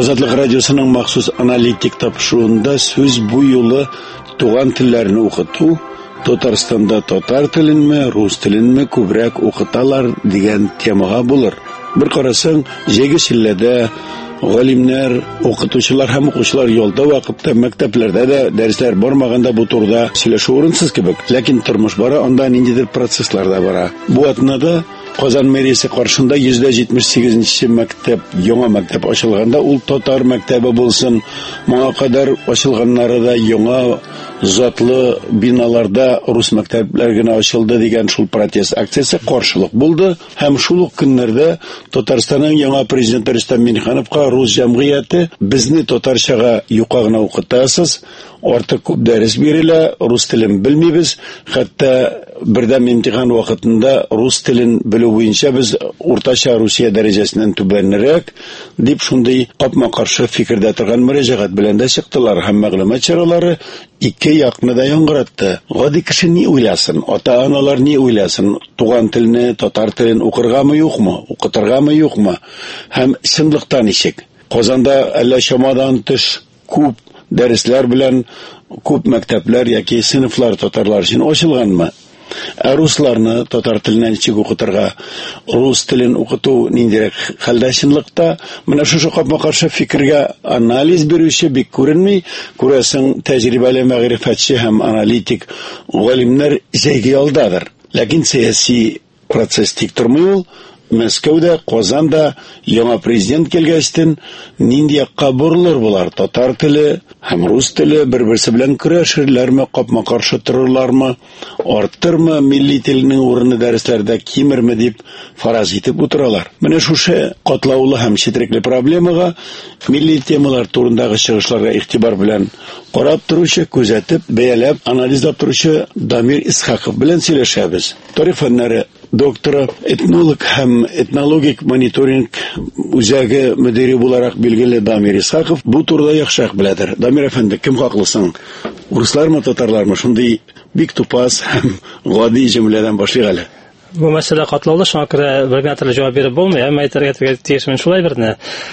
Азатлык радиосының махсус аналитик тапшыруында сөз бу юлы туган телләрне укыту, Татарстанда татар теленме, рус теленме күбрәк укыталар дигән темага булыр. Бер карасаң, җәге чилләдә галимнәр, укытучылар һәм укучылар ялда вакытта мәктәпләрдә дә дәресләр бармаганда бу турыда сөйләшү урынсыз кебек. Ләкин тормыш бара, анда ниндидер процесслар да бара. Бу атнада Казан мэриясе каршында йөз җитмеш сигезенче мәктәп, яңа мәктәп ачылганда, ул татар мәктәбе булсын, моңа кадәр ачылганнары да яңа затлы биналарда рус мәктәпләре генә ачылды дигән шул протест акциясе каршылык булды. Һәм шул ук көннәрдә Татарстанның яңа президенты Рөстәм Миңнехановка рус җәмгыяте безне татарчага юка гына укытасыз, артык күп дәрес бирелә, рус телен белмибез, хәтта бердәм имтихан вакытында рус телен белү буенча без уртача Русия дәрәҗәсеннән түбәнрәк дип шундый капма-каршы фикердә торган мөрәҗәгать белән дә чыктылар һәм мәгълүмат чаралары ике якны да яңгыратты. Гади кеше ни уйласын, ата-аналар ни уйласын, туган телне, татар телен укыргамы юкмы, укытыргамы юкмы, һәм чынлыкта ничек? Казанда әллә шамадан тыш күп дәресләр белән күп мәктәпләр яки сыйныфлар татарлар өчен ачылганмы? Ә русларны татар теленә ничек укытырга, рус телен укыту ниндирәк хәлдә чынлыкта? Менә шушы капма-каршы фикергә анализ бирүче бик күренми, күрәсең тәҗрибәле мәгърифәтче һәм аналитик галимнәр җәйге алдадыр. Ләкин сәяси процесс тик тормый ул. Мәскәүдә, Казанда яңа президент килгәчтен нинди якка бурылыр булар? Татар теле һәм рус теле бер-берсе белән көрәшерләрме, капма-каршы торырлармы, арттырмы милли теленең урыны дәресләрдә кимерме дип фараз итеп утыралар. Менә шушы катлаулы һәм четерекле проблемага милли темалар турындагы чыгышларга игътибар белән карап торучы, күзәтеп, бәяләп, анализлап торучы Дамир Исхаков белән сөйләшәбез. Тарих фәннәре докторы, этнолог һәм этнологик мониторинг үзәге мөдире буларак билгеле Дамир Исхаков бу турыда яхшырак беләдер. Дамир әфәнде, кем хаклысын? Руслармы, татарлармы? Шундый бик тупас һәм гади җөмләдән башлыйк әле. Бу мәсьәлә катлаулы, шуңа күрә бер генә төрле җавап биреп булмый, әмма әйтергә тиешмен шулай берне.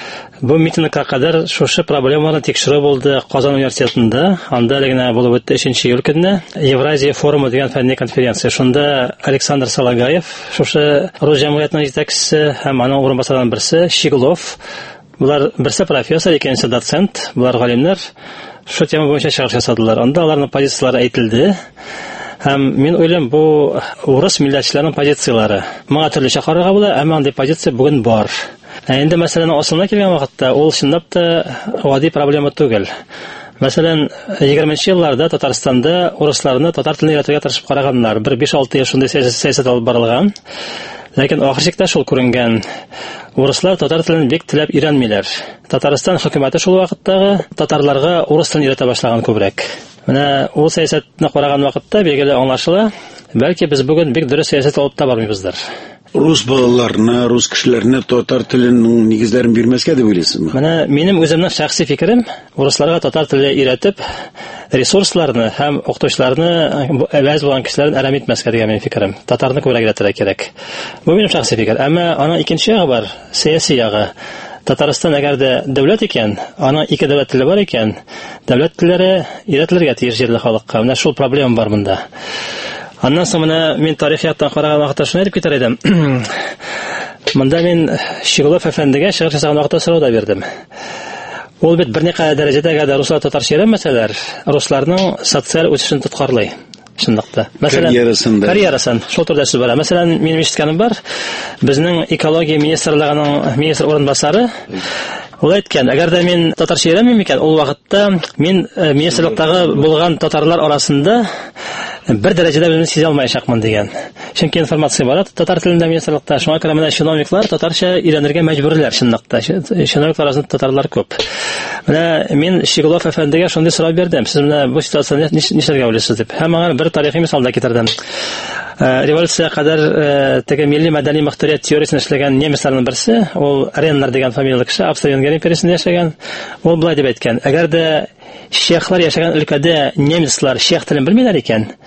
Бу митингка кадәр шушы проблемаларны тикшерү булды Казан университетында. Анда генә булып үтте өченче июль көнне Евразия форумы дигән фәнни конференция. Шунда Александр Салагаев, шушы рус җәмгыятенең җитәкчесе һәм аның урынбасарларының берсе Щеглов, булар берсе профессор, икенчесе доцент, булар галимнәр, шу тема буенча чыгыш ясадылар. Анда аларның позициялары әйтелде. Һәм мин уйлыйм, бу урыс милләтчеләрнең позициялары. Моңа төрлечә карарга була, әмма андый позиция бүген бар. Инде мәсьәләнең асылына килгән вакытта ул чынлап та гади проблема түгел. Мәсәлән, егерменче елларда Татарстанда урысларны татар теленә өйрәтергә тырышып караганнар. Бер биш-алты ел шундый сәясәт алып барылган. Ләкин ахыр чиктә шул күренгән. Урыслар татар телен бик теләп өйрәнмиләр. Татарстан хөкүмәте шул вакыттагы татарларга урыс телен өйрәтә башлаган күбрәк. Менә ул сәясәтне караган вакытта билгеле аңлашыла, бәлки без бүген бик дөрес сәясәт алып та бармыйбыздыр. Рус балаларына, рус кешеләренә татар теленең нигезләрен бирмәскә дип уйлыйсызмы? Менә минем үземнең шәхси фикерем, русларга татар теле өйрәтеп, ресурсларны һәм укытучыларны әвәз булган кешеләрне әрәм итмәскә дигән минем фикерем. Татарны күбрәк өйрәтергә кирәк. Бу минем шәхси фикер. Әмма аның икенче ягы бар, сәяси ягы. Татарстан әгәр дә дәүләт икән, аның ике дәүләт теле бар икән, дәүләт телләре өйрәтелергә тиеш җирле халыкка. Менә шул проблема бар монда. Аннан соң менә мин тарих яктан караган вакытта шуны әйтеп китәр идем. Монда мин Щеглов әфәндегә чыгыш ясаган вакытта сорау да бирдем. Ул бит берникадәр дәрәҗәдә дә руслар татарча өйрәнмәсәләр, русларның социаль үсешен тоткарлый. Чынлыкта. Мәсәлән, карьерасында. Карьерасын, шул турыда сүз бара. Мәсәлән, минем ишеткәнем бар, безнең экология министрлыгының министр орынбасары ул әйткән, әгәр дә мин татарча өйрәнмим икән, ул вакытта мин министрлыктагы булган татарлар арасында бер дәрәҗәдә безне сизә алмаячакмын дигән. Чөнки информация бар татар телендә министрлыкта. Шуңа күрә менә чиновниклар татарча өйрәнергә мәҗбүрләр чынлыкта. Чиновниклар арасында татарлар күп. Менә мин Щеглов әфәндегә шундый сорау бирдем. Сез менә бу ситуацияны нишләргә уйлыйсыз дип. Һәм аңа бер тарихи мисал да китердем. Революция кадәр теге милли мәдәни мөхтәрият теориясен эшләгән немецларның берсе, ул Реннер дигән фамилияле кеше, Австро-Венгрия империясында яшәгән. Ул булай дип әйткән: әгәр дә чехлар яшәгән өлкәдә немецлар чех телен белмиләр икән,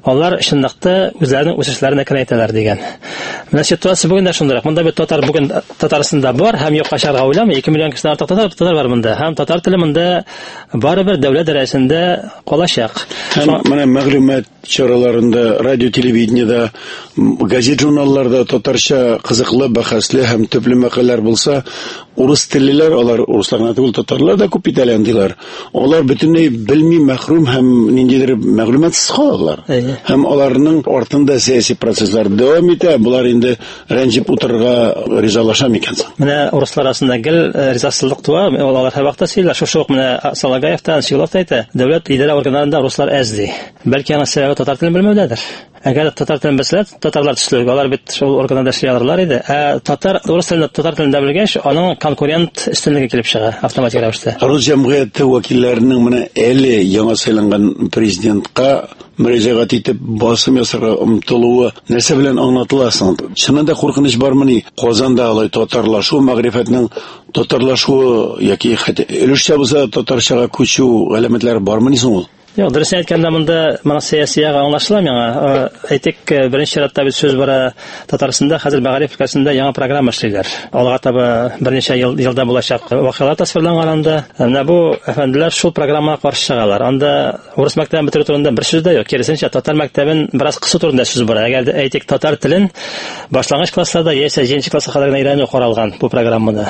алар чынлыкта үзләренең үсешләренә кирәйтәләр дигән. Менә ситуация бүген дә шундый. Монда бит татар бүген Татарстанда бар, һәм юк качарга уйламый. ике миллион кешедән артык татар, татар бар монда. Һәм татар теле монда барыбер дәүләт дәрәҗәсендә калачак. Менә мәгълүмат чараларында, радио, телевидениедә, газет, журналларда татарча кызыклы, бәхәсле һәм төпле мәкаләләр булса, урыс теллеләр, алар урысларга түгел, татарлар да күп итәләр диләр. Алар бөтенләй белми, мәхрүм һәм ниндидер мәгълүматсыз калалар. Һәм аларның артында сәяси процесслар дәвам итә. Булар инде рәнҗеп утырырга ризалаша микән? Менә урыслар арасында гел ризасызлык туа, алар һәр вакытта сөйләр. Шушы ук менә Салагаевтан, Сигулов әйтә, дәүләт идарә органнарында руслар әзли. Бәлки аның сәбәбе татар телен белмәүдәдер. Әгәр татар телен белсәләр, татарлар төсле, алар бит шул органда эшли алырлар иде. Ә татар урыс телен татар телен белгәч, аның конкурент өстенлеге килеп чыга автоматик рәвештә. Рус җәмгыяте вәкилләренең менә әле яңа сайланган президентка мөрәҗәгать итеп басым ясарга омтылуы нәрсә белән аңлатыласың? Чынында куркыныч бармыни? Казанда алай татарлашу, мәгърифәтнең татарлашуы яки өлешчә булса татарчага күчү галәмәтләре бармыни соң ул? Юк, дөресен әйткәндә монда моны сәяси ягы аңлашыла миңа. Әйтик, беренче чиратта бит сүз бара Татарстанда хәзер мәгариф өлкәсендә яңа программа эшлиләр. Алга таба берничә ел елда булачак вакыйгалар тасвирланган анда. Менә бу әфәнделәр шул программага каршы чыгалар. Анда урыс мәктәбен бетерү турында бер сүз дә юк. Киресенчә, татар мәктәбен бераз кысу турында сүз бара. Әгәр әйтик, татар телен башлангыч классларда яисә җиденче класска кадәр өйрәнү каралган бу программада.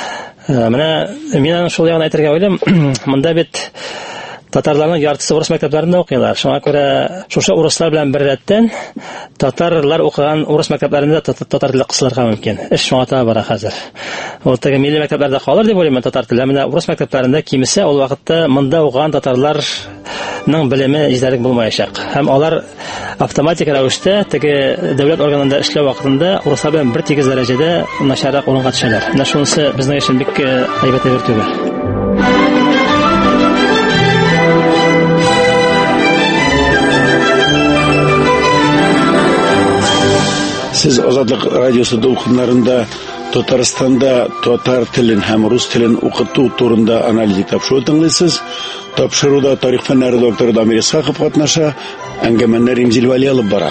Менә мин шул ягын әйтергә уйлыйм. Монда бит татарларның яртысы урыс мәктәпләрендә укыйлар. Шуңа күрә шушы урыслар белән бер рәттән татарлар укыган урыс мәктәпләрендә татар теле кысылырга мөмкин. Эш шуңа таба бара хәзер. Ул теге милли мәктәпләрдә калыр дип уйлыйм татар теле. Менә урыс мәктәпләрендә кимисә ул вакытта монда укыган татарларның белеме җитәрлек булмаячак. Һәм алар автоматик рәвештә теге дәүләт органында эшләү вакытында урыслар белән бер тигез дәрәҗәдә начаррак урынга төшәләр. Менә шунысы безнең өчен бик әйбәт әйбер түгел. Сез Азатлык радиосы дулкыннарында Татарстанда татар телен һәм рус телен укыту турында аналитик тапшыру тыңлыйсыз. Тапшыруда тарих фәннәре докторы Дамир Исхаков катнаша, әңгәмәне Римзил Вали алып бара.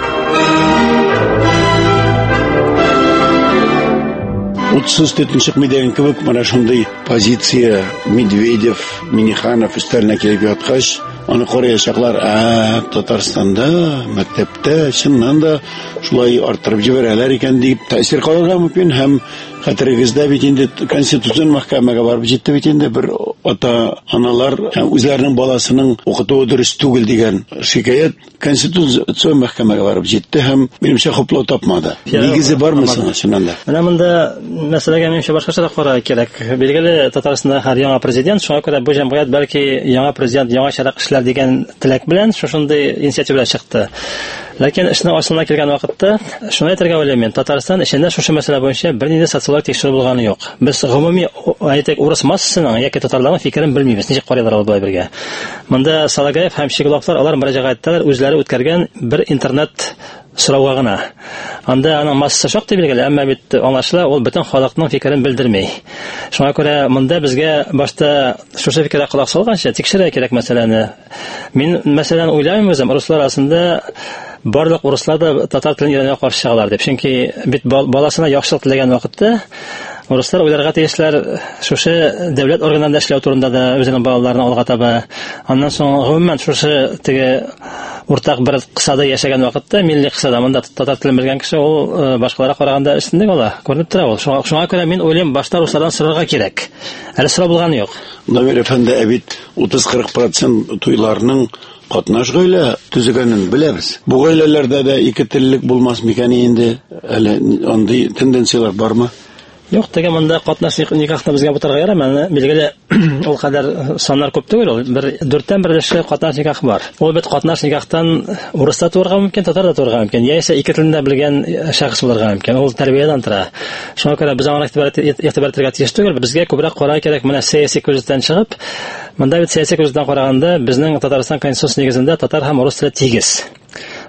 Утсыз төтенчек мидәген кебек менә шундый позиция Медведев, Миниханов өстәленә килеп яткач, аны караячаклар, а Татарстанда мәктәптә чыннан да шулай арттырып җибәрәләр икән дип тәэсир калырга мөмкин. Һәм хәтерегездә бит инде Конституцион мәхкәмәгә барып җитте бит инде бер ата-аналар һәм үзләренең баласының укытуы дөрес түгел дигән шикаят Конституцион мәхкәмәгә барып җитте һәм минемчә хуплау тапмады. Нигезе бармы соң чыннан да? Менә монда мәсьәләгә минемчә башкача карарга кирәк. Билгеле, Татарстанда һәр яңа президент, шуңа күрә бу җәмгыять бәлки яңа президент яңа чарак эшләр дигән теләк белән шушындый инициатива чыкты. Ләкин эшне асылына килгән вакытта шуны әйтергә уйлыйм мин, Татарстан эчендә шушы мәсьәлә буенча бернинди социолог тикшерү булганы юк. Без гомуми әйтик урыс массасының яки татарларның фикерен белмибез, ничек карыйлар ул булай бергә. Монда Салагаев һәм Шигуловлар алар мөрәҗәгать иттеләр, үзләре үткәргән бер интернет сорауга гына. Анда аның массасы шактый билгеле, әмма бит аңлашыла, ул бөтен халыкның фикерен белдермәй. Шуңа күрә монда безгә башта шушы фикергә колак салганча тикшерә кирәк мәсьәләне. Мин мәсәлән уйлыйм үзем, руслар арасында барлык урыслар да татар телен өйрәнүгә каршы чыгалар дип. Чөнки бит баласына яхшылык теләгән вакытта урыслар уйларга тиешләр шушы дәүләт органнарында эшләү турында да үзенең балаларын алга таба. Аннан соң гомумән шушы теге уртак бер кысада яшәгән вакытта, милли кысада монда татар телен белгән кеше ул башкаларга караганда өстенлек ала. Күренеп тора ул. Шуңа күрә мин уйлыйм, башта руслардан сорарга кирәк. Әле сорау булганы юк. Дамир әфәнде, әбит утыз-кырык процент туйларның катнаш гаилә төзегәнен беләбез. Бу гаиләләрдә дә ике теллек булмас микән инде? Әле андый тенденциялар бармы? Юк, теге монда катнаш никахны безгә бутырга ярамый. Билгеле, ул кадәр саннар күп түгел, ул бер дүрттән бер өлеше катнаш никах бар. Ул бит катнаш никахтан урыста турырга мөмкин, татар да турырга мөмкин, яисә ике телендә белгән шәхес булырга мөмкин. Ул тәрбиядән тора. Шуңа күрә без аңа игътибар итәргә тиеш түгел, безгә күбрәк карар кирәк. Менә сәяси күздән чыгып, монда бит сәяси күздән караганда безнең Татарстан конституциясе нигезендә татар һәм урыс теле тигез.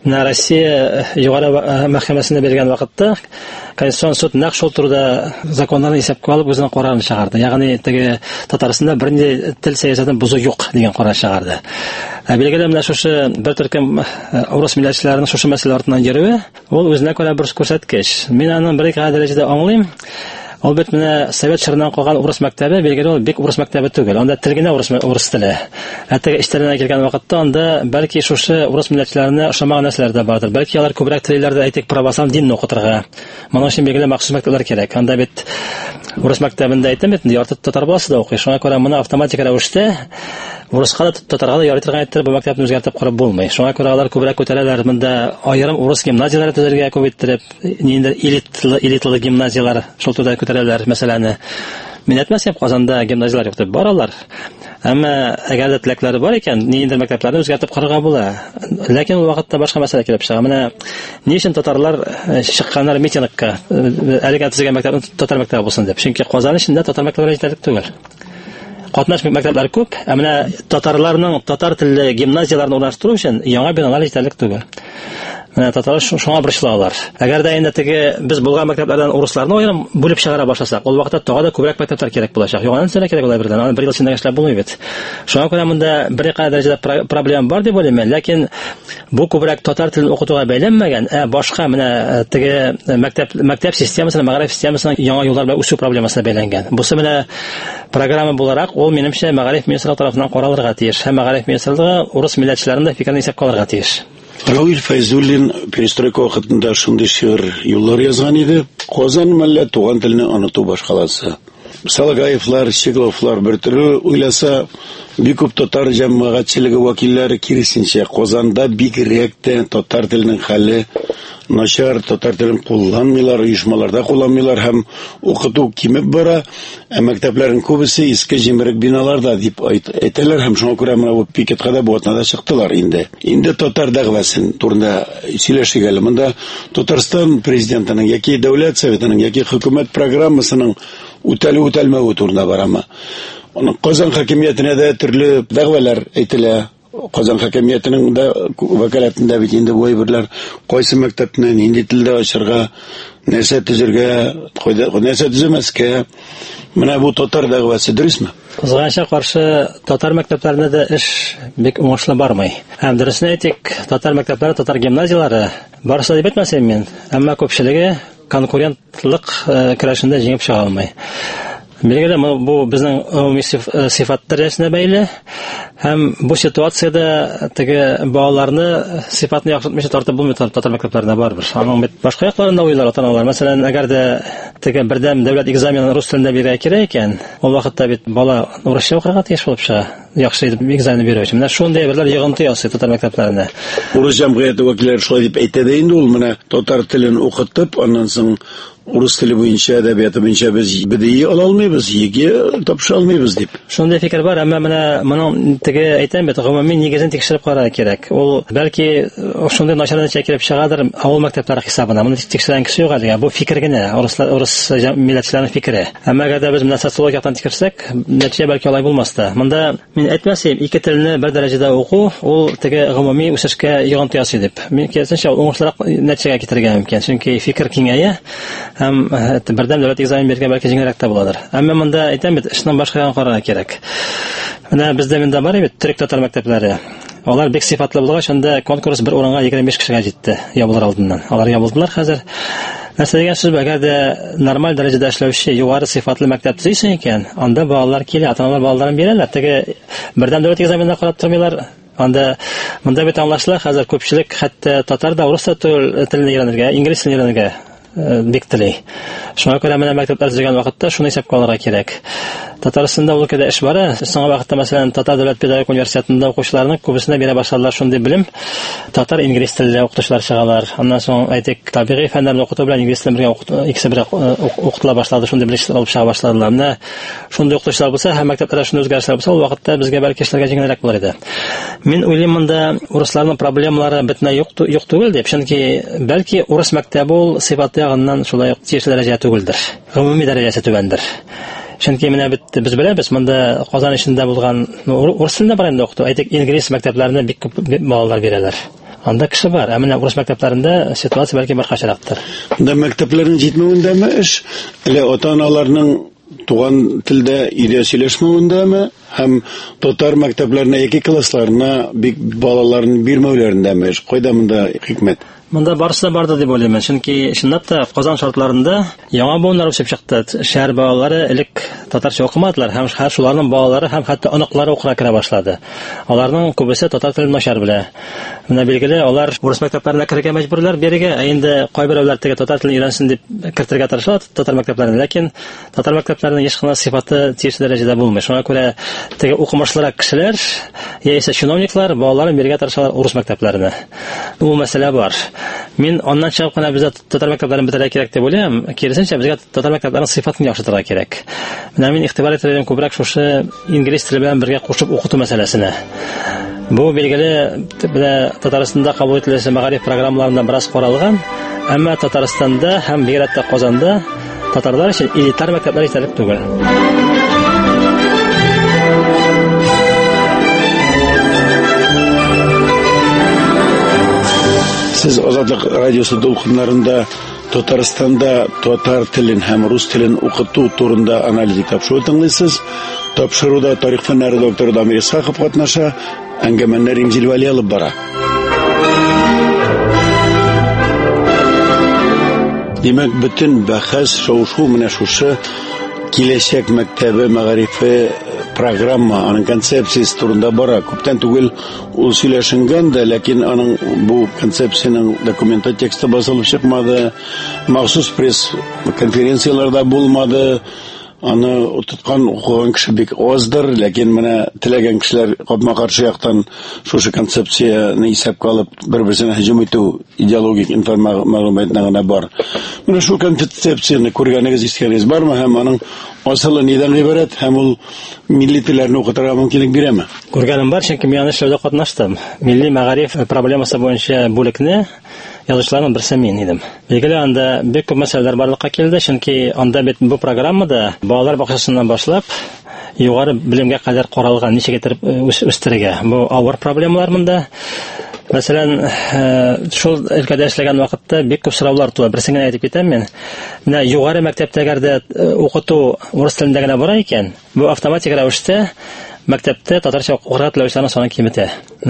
менә Россия югары мәхкәмәсенә биргән вакытта Конституцион суд нәкъ шул турыда законнарны исәпкә алып үзенең карарын чыгарды. Ягъни теге Татарстанда бернинди тел сәясәтен бузу юк дигән карар чыгарды. Ә билгеле менә шушы бер төркем урыс милләтчеләренең шушы мәсьәлә артыннан йөрүе, ул үзенә күрә бер күрсәткеч. Мин аның бер икән дәрәҗәдә аңлыйм. Ул бит менә Совет чорыннан калган урыс мәктәбе, билгеле ул бик урыс мәктәбе түгел. Анда тел генә урыс урыс теле. Әтәгә эштәренә килгән вакытта анда бәлки шушы урыс милләтчеләренә ошамаган нәрсәләр дә бардыр. Бәлки алар күбрәк телләрдә әйтик православ динне укытырга. Моның өчен билгеле махсус мәктәпләр кирәк. Анда бит урыс мәктәбендә әйтәм бит, ярты татар баласы да укый. Шуңа күрә моны автоматик рәвештә урыска да татарга да ярый торган бу мәктәпне үзгәртеп карап булмый. Шуңа күрә алар күбрәк күтәрәләр. Монда аерым урыс гимназияләре төзергә күбәйттереп, нинди элитлы элитлы гимназиялар шул турда күтәрәләр. Мәсәлән, мин әйтмәсәм, Казанда гимназиялар юк дип баралар. Әмма әгәр дә теләкләре бар икән, нинди мәктәпләрне үзгәртеп карарга була. Ләкин ул вакытта башка мәсьәлә килеп чыга. Менә ни өчен татарлар чыкканнар митингка, әлегә төзегән мәктәпне татар мәктәбе булсын дип. Чөнки Казан эчендә татар мәктәпләре җитәрлек түгел. Катнаш мәктәпләр күп, ә менә татарларның татар телле гимназияларын урнаштыру өчен яңа биналар җитәрлек түгел. Менә татарлар шуңа борчылалар. Әгәр дә инде теге без булган мәктәпләрдән урысларны аерым бүлеп чыгара башласак, ул вакытта тагы да күбрәк мәктәпләр кирәк булачак. Яңадан сөйлә кирәк була бердән. Аны бер ел эчендә эшләп булмый бит. Шуңа күрә монда бер икән дәрәҗәдә проблема бар дип уйлыйм, ләкин бу күбрәк татар телен укытуга бәйләнмәгән, ә башка менә теге мәктәп мәктәп системасына, мәгариф системасына яңа юллар белән үсү проблемасына бәйләнгән. Бусы менә программа буларак ул минемчә мәгариф министрлыгы тарафыннан каралырга тиеш. Һәм мәгариф министрлыгы урыс милләтчеләренең фикерен исәпкә алырга тиеш. Равил Файзуллин перестройка вакытында шундый шигырь юллар язган иде. Казан мәллә туган телне оныту башкаласы. Салагаевлар, Щегловлар бер төрле уйласа, бик күп татар җәмәгатьчелеге вәкилләре киресенчә Казанда бигрәк тә татар теленең хәле начар, татар телен кулланмыйлар, оешмаларда кулланмыйлар һәм укыту кимеп бара. Ә мәктәпләрнең күбесе иске җимерек биналарда дип әйтәләр һәм шуңа күрә менә бу пикетка да бу атнада чыктылар инде. Инде татар дәгъвасын турында сөйләшик әле. Монда Татарстан президентының яки дәүләт советының яки хөкүмәт программасының үтәлү үтәлмәүе турында барамы? Казан хакимиятенә дә төрле дәгъвалар әйтелә. Казан хакимиятенең дә вәкаләтендә бит инде бу әйберләр кайсы мәктәпне нинди телдә ачырга, нәрсә төзергә, нәрсә төземәскә. Менә бу татар дәгъвасы дөресме? Кызганча каршы татар мәктәпләрендә дә эш бик уңышлы бармый. Һәм дөресен әйтик, татар мәктәпләре, татар гимназиялары барысы дип әйтмәсәм мин, әмма күпчелеге конкурентлык көрәшендә җиңеп чыга алмый. Билгеле, бу безнең умumi сыйфат дәрәҗәсенә бәйле. Һәм бу ситуациядә теге балаларны сыйфатны яхшыртмыйча тартып булмый татар мәктәпләрендә барбыр. Аның бит башка якларында уйлар ата-аналар. Мәсәлән, әгәр дә теге бердәм дәүләт экзаменын рус телендә бирә кирәк икән, ул вакытта бит бала урысча укырга тиеш булып чыга. Яхшы итеп экзамен бирү өчен. Менә шундый берләр йыгынты ясый татар мәктәпләрендә. Урыс җәмгыяте вәкилләре шулай дип әйтә дә инде ул менә татар телен укытып, аннан соң урыс теле буенча әдәбияты буенча без бедии ала алмыйбыз, еге тапша алмыйбыз дип. Шундый фикер бар, әмма менә моның теге әйтәм бит, гомуми нигезен тикшереп карарга кирәк. Ул бәлки шундый начар нәтиҗә килеп чыгадыр авыл мәктәпләре хисабына. Моны тикшергән кеше юк әлегә. Бу фикер генә, урыслар урыс милләтчеләрнең фикере. Әмма әгәр дә без менә социологиядан тикшерсәк, нәтиҗә бәлки алай булмас та. Монда мин әйтмәсәм, ике телне бер дәрәҗәдә уку, ул теге гомуми үсешкә йогынты ясый дип. Мин киресенчә уңышлырак нәтиҗәгә китергә мөмкин. Чөнки фикер киңәя һәм бердәм дәүләт экзамен биргән бәлки җиңелрәк тә буладыр. Әмма монда әйтәм бит, эшнең башка ягын карарга кирәк. Менә бездә миндә бар бит төрек татар мәктәпләре. Алар бик сыйфатлы булгач, анда конкурс бер урынга егерме биш кешегә җитте ябылыр алдыннан. Алар ябылдылар хәзер. Нәрсә дигән сүз, әгәр дә нормаль дәрәҗәдә эшләүче югары сыйфатлы мәктәп төзисең икән, анда балалар килә, ата-аналар балаларын бирәләр. Теге бердәм дәүләт экзаменына карап тормыйлар. Анда монда бит аңлашыла, хәзер күпчелек хәтта татар да урыс телен өйрәнергә, инглиз телен өйрәнергә бик тели. Шуңа күрә менә мәктәпләр төзегән вакытта шуны исәпкә алырга кирәк. Татарстанда ул кадәр эш бара. Соңгы вакытта мәсәлән Татар дәүләт педагогик университетында укучыларның күбесенә бирә башладылар шундый белем. Татар инглиз телле укытучылар чыгалар. Аннан соң әйтик, табигый фәннәрне укыту белән инглиз телен бергә икесе бер укытыла башлады. Шундый белешләр алып чыга башладылар. Менә шундый укытучылар булса, һәм мәктәпләрдә шундый үзгәрешләр булса, ул вакытта безгә бәлки эшләргә җиңелрәк булыр иде. Мин уйлыйм, монда урысларның проблемалары бөтенләй юк юк түгел дип, чөнки бәлки урыс мәктәбе ул сыйфаты ягыннан шулай ук тиешле дәрәҗә түгелдер. Гомуми дәрәҗәсе түбәндер. Чөнки менә бит без беләбез, монда Казан эчендә булган урыс телендә бар инде укыту. Әйтик, инглиз мәктәпләренә бик күп балалар бирәләр. Анда кеше бар. Ә менә урыс мәктәпләрендә ситуация бәлки башкачарактыр. Да мәктәпләрнең җитмәвендәме эш, әле ата-аналарның туган телдә өйдә сөйләшмәвендәме, һәм татар мәктәпләренә яки классларына бик балаларын бирмәүләрендәме эш? Кайда монда хикмәт? Монда барысы да барды дип уйлыйм. Чөнки чынлап та Казан шартларында яңа буыннар үсеп чыкты. Шәһәр балалары элек татарча укымадылар, һәм шуларның балалары һәм хәтта оныклары укыра керә башлады. Аларның күбесе татар телен начар белә. Менә билгеле, алар урыс мәктәпләренә керергә мәҗбүрләр бирегә, ә инде кайберәүләр теге татар телен өйрәнсен дип кертергә тырышалар татар мәктәпләренә, ләкин татар мәктәпләренең еш кына сыйфаты тиешле дәрәҗәдә булмый. Шуңа күрә теге укымышлырак кешеләр, яисә чиновниклар балаларын бирергә тырышалар урыс мәктәпләренә. Бу мәсьәлә бар. Мин аннан чыгып кына бездә татар мәктәпләрен бетерә кирәк дип уйлыйм. Киресенчә, безгә татар мәктәпләренең сыйфатын яхшыртырга кирәк. Менә мин игътибар итәм күбрәк шушы инглиз теле белән бергә кушып укыту мәсьәләсенә. Бу билгеле, белә Татарстанда кабул ителәсе мәгариф программаларында бераз каралган, әмма Татарстанда һәм бигрәк тә Казанда татарлар өчен элитар мәктәпләр җитәрлек түгел. Сез Азатлык радиосы дулкыннарында Татарстанда татар телен һәм рус телен укыту турында аналитик тапшыру тыңлыйсыз. Тапшыруда тарих фәннәре докторы Дамир Исхаков катнаша, әңгәмәне Римзил Вали алып бара. Димәк, бөтен бәхәс шау-шу менә шушы киләчәк мәктәбе мәгарифе программа, аның концепциясе турында бара. Күптән түгел ул сөйләшенгән дә, ләкин аның бу концепцияның документы тексты басылып чыкмады, махсус пресс конференцияларда булмады. Аны тоткан укыган кеше бик аздыр, ләкин менә теләгән кешеләр капма-каршы яктан шушы концепцияны исәпкә алып бер-берсенә һөҗүм итү идеологик мәгълүматларына гына бар. Менә шу концепцияны күргәнегез, искәнегез бармы, һәм аның асылы нидән гыйбарәт, һәм ул милли телләрне укытырга мөмкинлек бирәме? Күргәнем бар, чөнки мин аны эшләүдә катнаштым. Милли мәгариф проблемасы буенча бүлекне язучыларның берсе мин идем. Билгеле, анда бик күп мәсьәләләр барлыкка килде, чөнки анда бит бу программада балалар бакчасыннан башлап югары белемгә кадәр каралган, ничек итеп үстерергә. Бу авыр проблемалар монда. Мәсәлән, шул өлкәдә эшләгән вакытта бик күп сораулар тула. Берсен генә әйтеп китәм мин. Менә югары мәктәптәгәрдә укыту урыс телендә генә бара икән, бу автоматик рәвештә мәктәптә татарча укырга теләүчеләрнең саны киметә.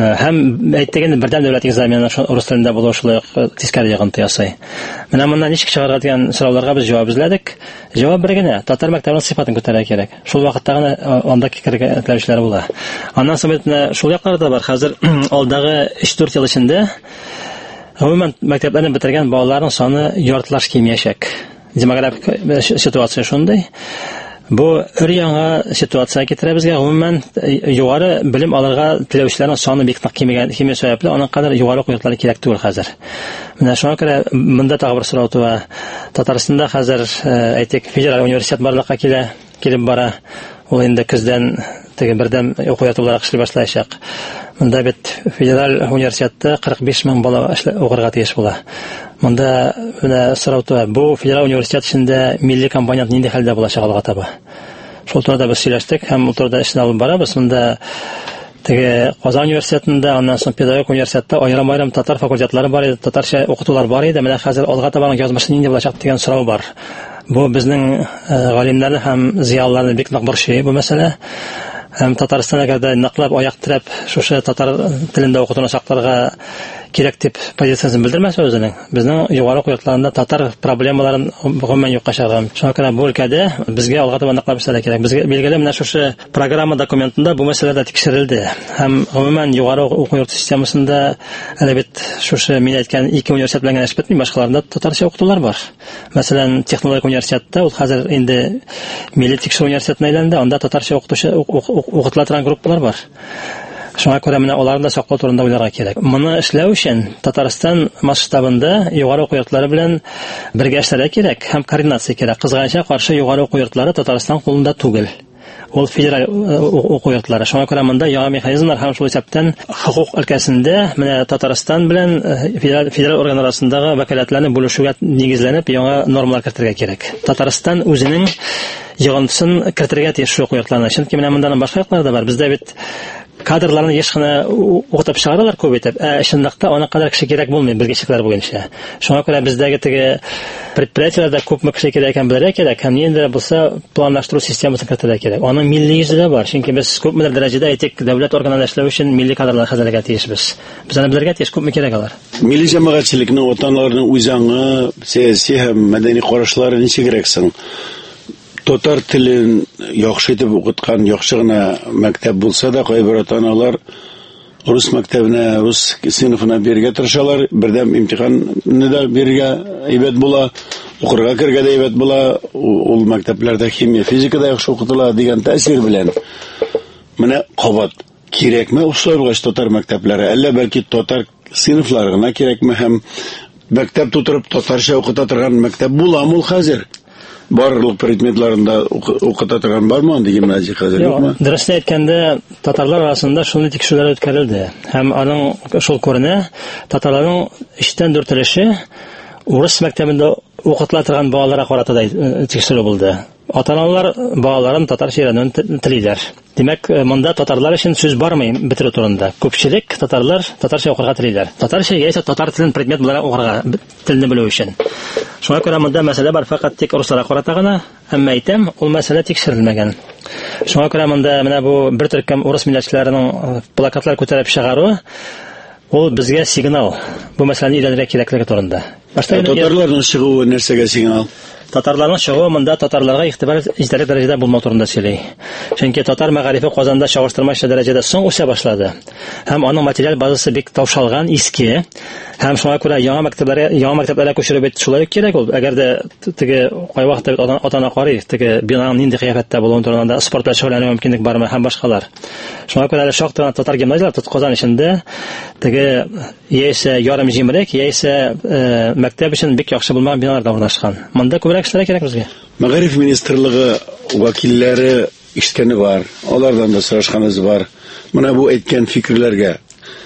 Һәм әйттегән бердәм дәүләт экзамены урыс телендә булу шулай тискәре йогынты ясый. Менә моннан ничек чыгарга дигән сорауларга без җавап эзләдек. Җавап бер генә: татар мәктәбенең сыйфатын күтәрергә кирәк. Шул вакытта гына анда кирәк теләүчеләр була. Аннан соң менә шул якларда бар. Хәзер алдагы өч-дүрт ел эчендә гомумән мәктәпләрне бетергән балаларның саны яртылаш кимәячәк. Демографик ситуация шундый. Бу өр-яңа ситуация китерә безгә. Гомумән югары белем алырга теләүчеләрнең саны бик нык кимегән, кимә сәбәпле аның кадәр югары йортлары кирәк түгел хәзер. Менә шуңа күрә монда тагы бер сорау туа. Татарстанда хәзер әйтик федераль университет барлыкка килә, килеп бара. Ул инде көздән теге бердәм укытулар эшли башлаячак. Монда бит федераль университетта кырык биш мең бала укырга тиеш була. Монда менә сорау туа. Бу федераль университет эчендә милли компонент нинди хәлдә булачак алга таба? Шул турыда biz сөйләштек һәм ул турыда эшне алып барабыз. Монда теге Казан университетында, аннан соң педагогик университетта аерым-аерым татар факультетлары бар иде, татарча укытулар бар иде. Менә хәзер алга табаның язмышы нинди булачак дигән сорау бар. Бу безнең галимнәрне һәм зыялыларны бик нык борчый бу мәсьәлә. Һәм Татарстан әгәрдә ныклап аяк терәп шушы татар телендә укытуны сакларга кирәк дип позициясын белдермәсә үзенең, безнең югары йортларында татар проблемаларын гомумән юкка чыгарган. Шуңа күрә бу өлкәдә безгә алга таба ныклап эшләргә кирәк. Безгә билгеле менә шушы программа документында бу мәсьәләдә тикшерелде. Һәм гомумән югары уку йорты системасында әле бит шушы мин әйткән ике университет белән генә эш бетми, башкаларында татарча укытулар бар. Мәсәлән, технологик университетта, ул хәзер инде милли тикшерү университетына әйләнде, анда татарча укытучы укытыла торган группалар бар. Шуңа күрә менә аларны да саклау турында уйларга кирәк. Моны эшләү өчен Татарстан масштабында югары уку йортлары белән бергә эшләргә кирәк һәм координация кирәк. Кызганча каршы югары уку йортлары Татарстан кулында түгел. Ул федераль уку йортлары. Шуңа күрә монда яңа механизмнар һәм шул исәптән хокук өлкәсендә менә Татарстан белән федераль, федераль орган арасындагы вәкаләтләрне бүлешүгә нигезләнеп яңа нормалар кертергә кирәк. Татарстан үзенең йогынтысын кертергә тиеш шул уку йортларына. Чөнки менә монда башка якларда бар. Бездә бит кадрларны еш кына укытып чыгаралар күп итеп, ә чынлыкта аны кадәр кеше кирәк булмый белгечләр буенча. Шуңа күрә бездәге теге предприятиеләрдә күпме кеше кирәк икән белергә кирәк, һәм инде булса планлаштыру системасын кертергә кирәк. Аның милли йөзе дә бар, чөнки без күпме дәрәҗәдә әйтик, дәүләт органында эшләү өчен милли кадрлар хәзерләргә тиешбез. Без аны белергә тиеш, күпме кирәк алар. Милли җәмәгатьчелекнең, ватаннарның үзаңы, сәяси һәм мәдәни карашлары ничегрәксең? Татар телен яхшы итеп укыткан, яхшы гына мәктәп булса да, кайбер ата-аналар рус мәктәбенә, рус сыйныфына бирергә тырышалар, бердәм имтиханны да бирергә әйбәт була, укырга кергә дә әйбәт була, ул мәктәпләрдә химия, физика да яхшы укытыла дигән тәэсир белән. Менә кабат кирәкме ушылгач татар мәктәпләре, әллә бәлки татар сыйныфлары гына кирәкме, һәм мәктәп тутырып татарча укыта торган мәктәп буламы ул хәзер? Барлык предметларында укыта торган бармы андый гимназия хәзер юкмы? Дөресен әйткәндә, татарлар арасында шундый тикшерүләр үткәрелде. Һәм аның шул күренә, татарларның өчтән дүрт өлеше урыс мәктәбендә укытыла торган балаларга карата да тикшерү булды. Ата-аналар балаларын татарча өйрәнүен телиләр. Димәк, монда татарлар өчен сүз бармый бетерү турында. Күпчелек татарлар татарча укырга телиләр. Татарча яисә татар телен предмет буларак укырга, телне белү өчен. Шуңа күрә монда мәсьәлә бар, фақат тик русларга карата гына, әмма әйтәм, ул мәсьәлә тикшерелмәгән. Шуңа күрә монда менә бу бер төркем урыс милләтчеләренең плакатлар күтәреп чыгару, ул безгә сигнал. Бу мәсьәләне өйрәнергә кирәклеге турында. Татарларның чыгуы нәрсәгә сигнал? Татарларның чыгуы монда татарларга игътибар җитәрлек дәрәҗәдә булмау турында сөйли. Чөнки татар мәгарифе Казанда чагыштырмача дәрәҗәдә соң үсә башлады. Һәм аның материаль базасы бик таушалган, иске. Һәм шуңа күрә яңа мәктәпләргә, яңа мәктәпләргә күчерү бит шулай кирәк ул. Әгәр дә теге кайвакытта ата-ана карый, теге бинаның нинди кыяфәттә булуын турында, спорт белән шөгыльләнү мөмкинлек бармы һәм башкалар. Шуңа күрә шактый татар гимназияләр Казан эчендә теге яисә ярым җимерек, яисә мәктәп өчен бик яхшы булмаган биналарда урнашкан. Монда күбрәк эшләр кирәк безгә. Мәгариф министрлыгы вәкилләре ишеткәне бар, алардан да сорашканыбыз бар. Менә бу әйткән фикерләргә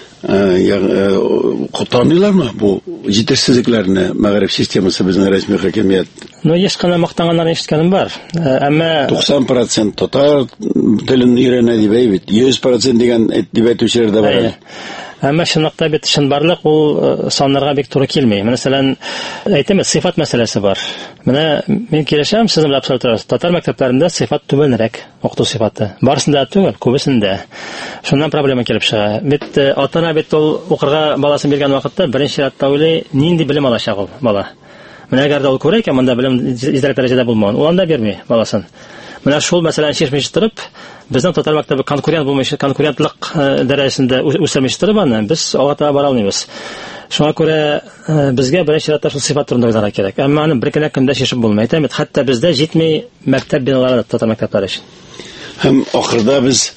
кутамыйлармы бу җитешсезлекләрне мәгариф системасы безнең рәсми хакимият? Ну, еш кына мактанганнарны ишеткәнем бар. Әмма туксан процент татар телен өйрәнә дип әйбит, йөз процент дигән дип әйтүчеләр дә бар. Әмма чынлыкта бит чынбарлык ул саннарга бик туры килми. Мәсәлән, әйтәм, сыйфат мәсьәләсе бар. Менә мин килешәм, сез белән абсолютно татар мәктәпләрендә сыйфат түбәнрәк, укыту сыйфаты. Барысында түгел, күбесендә. Шуннан проблема килеп чыга. Бит ата-ана бит ул укырга баласын биргән вакытта беренче рәттә уйлый, нинди белем алачак ул бала. Менә әгәр дә ул күрә икән, монда белем җитәрлек дәрәҗәдә булмаган, ул анда бирми баласын. Менә шул мәсьәләне чишмичә торып, безнең татар мәктәбе конкурент булмыйча, конкурентлык дәрәҗәсендә үсәрмичә торып, аны без алга бара алмыйбыз. Шуңа күрә безгә беренче рәттә шул сыйфат турында уйларга кирәк. Әмма аны бер генә көндә чишеп булмый. Әйтәм, хәтта бездә җитми мәктәп биналары татар мәктәпләре өчен. Һәм ахырда без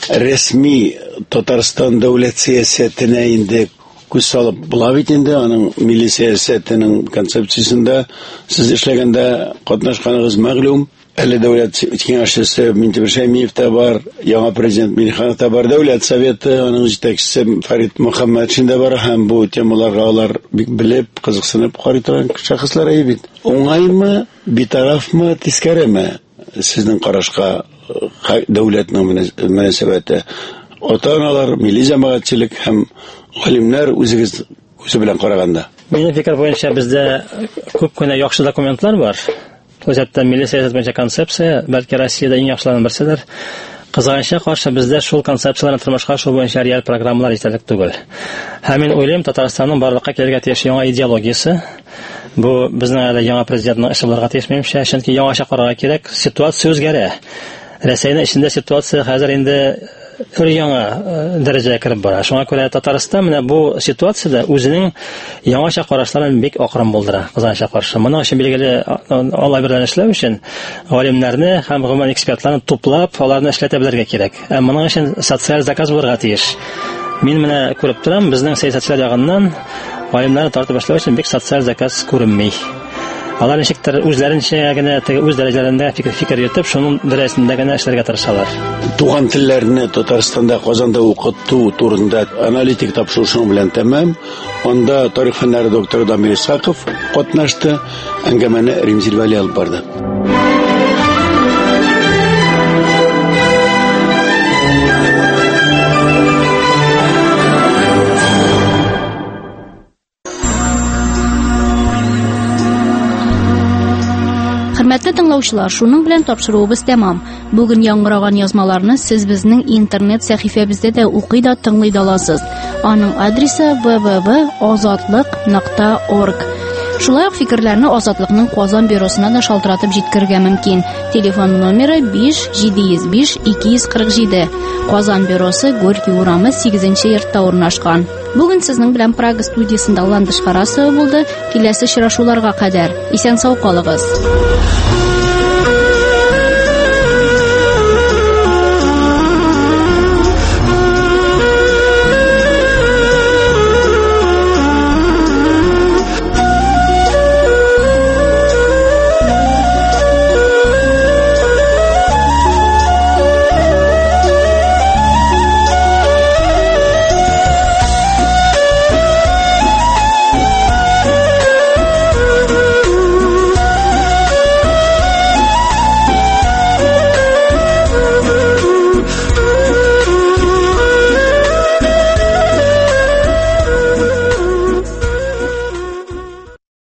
рәсми Татарстан дәүләт сәясәтенә инде күз салып була бит инде, аның милли сәясәтенең концепциясендә сез эшләгәндә катнашканыгыз мәгълүм. Әле дәүләт киңәшчесе Минтимер Шәймиев та бар, яңа президент Миңнеханов та бар, дәүләт советы, аның җитәкчесе Фарид Мөхәммәтшин дә бар, һәм бу темаларга алар бик белеп, кызыксынып карый торган шәхесләр бит. Уңаймы, битарафмы, тискәреме сезнең карашка дәүләтнең мөнәсәбәте? Ата-аналар, милли җәмәгатьчелек һәм галимнәр үзегез күзе белән караганда. Минем фикер буенча бездә күп кенә яхшы документлар бар. Үзәттә милли сәясәт буенча концепция, бәлки Россиядә иң яхшыларның берседер. Кызганычка каршы бездә шул концепцияларны тормышка ашу буенча реаль программалар җитәрлек түгел. Һәм мин уйлыйм, Татарстанның барлыкка килергә тиеш яңа идеологиясе, бу безнең әле яңа президентның эше булырга тиешмәмчә, чөнки яңача карарга кирәк, ситуация үзгәрә. Рәсәйнең эчендә ситуация хәзер инде өр яңа дәрәҗәгә кереп бара. Шуңа күрә Татарстан менә бу ситуациядә үзенең яңача карашларын бик акрын булдыра, кызганычка каршы. Моның өчен билгеле алай берлән эшләү өчен галимнәрне һәм гомумән экспертларны туплап, аларны эшләтә белергә кирәк. Ә моның өчен социаль заказ булырга тиеш. Мин менә күреп торам, безнең сәясәтчеләр ягыннан галимнәрне тартып эшләү өчен бик социаль заказ күренми. Алар ничектер үзләренчә генә үз дәрәҗәләрендә фикер йөртеп, шуның дәрәҗәсендә генә эшләргә тырышалар. Туган телләрне Татарстанда, Казанда укыту турында аналитик тапшырышның белән тәмам. Анда тарих фәннәре докторы Дамир Исхаков катнашты, әңгәмәне Римзил Вәли алып барды. Хөрмәтле тыңлаучылар, шуның белән тапшыруыбыз тәмам. Бүген яңгыраган язмаларны сез безнең интернет сәхифәбездә дә укый да тыңлый да аласыз. Аның адресы дабл ю дабл ю дабл ю точка азатлык точка орг. Шулай ук фикерләрне Азатлыкның Казан бюросына да шалтыратып җиткерергә мөмкин. Телефон номеры биш җиде йөз биш ике йөз кырык җиде. Казан бюросы Горький урамы сигезенче йортта урнашкан. Бүген сезнең белән Прага студиясендә Ландыш Харасова булды. Киләсе очрашуларга кадәр исән сау калыгыз.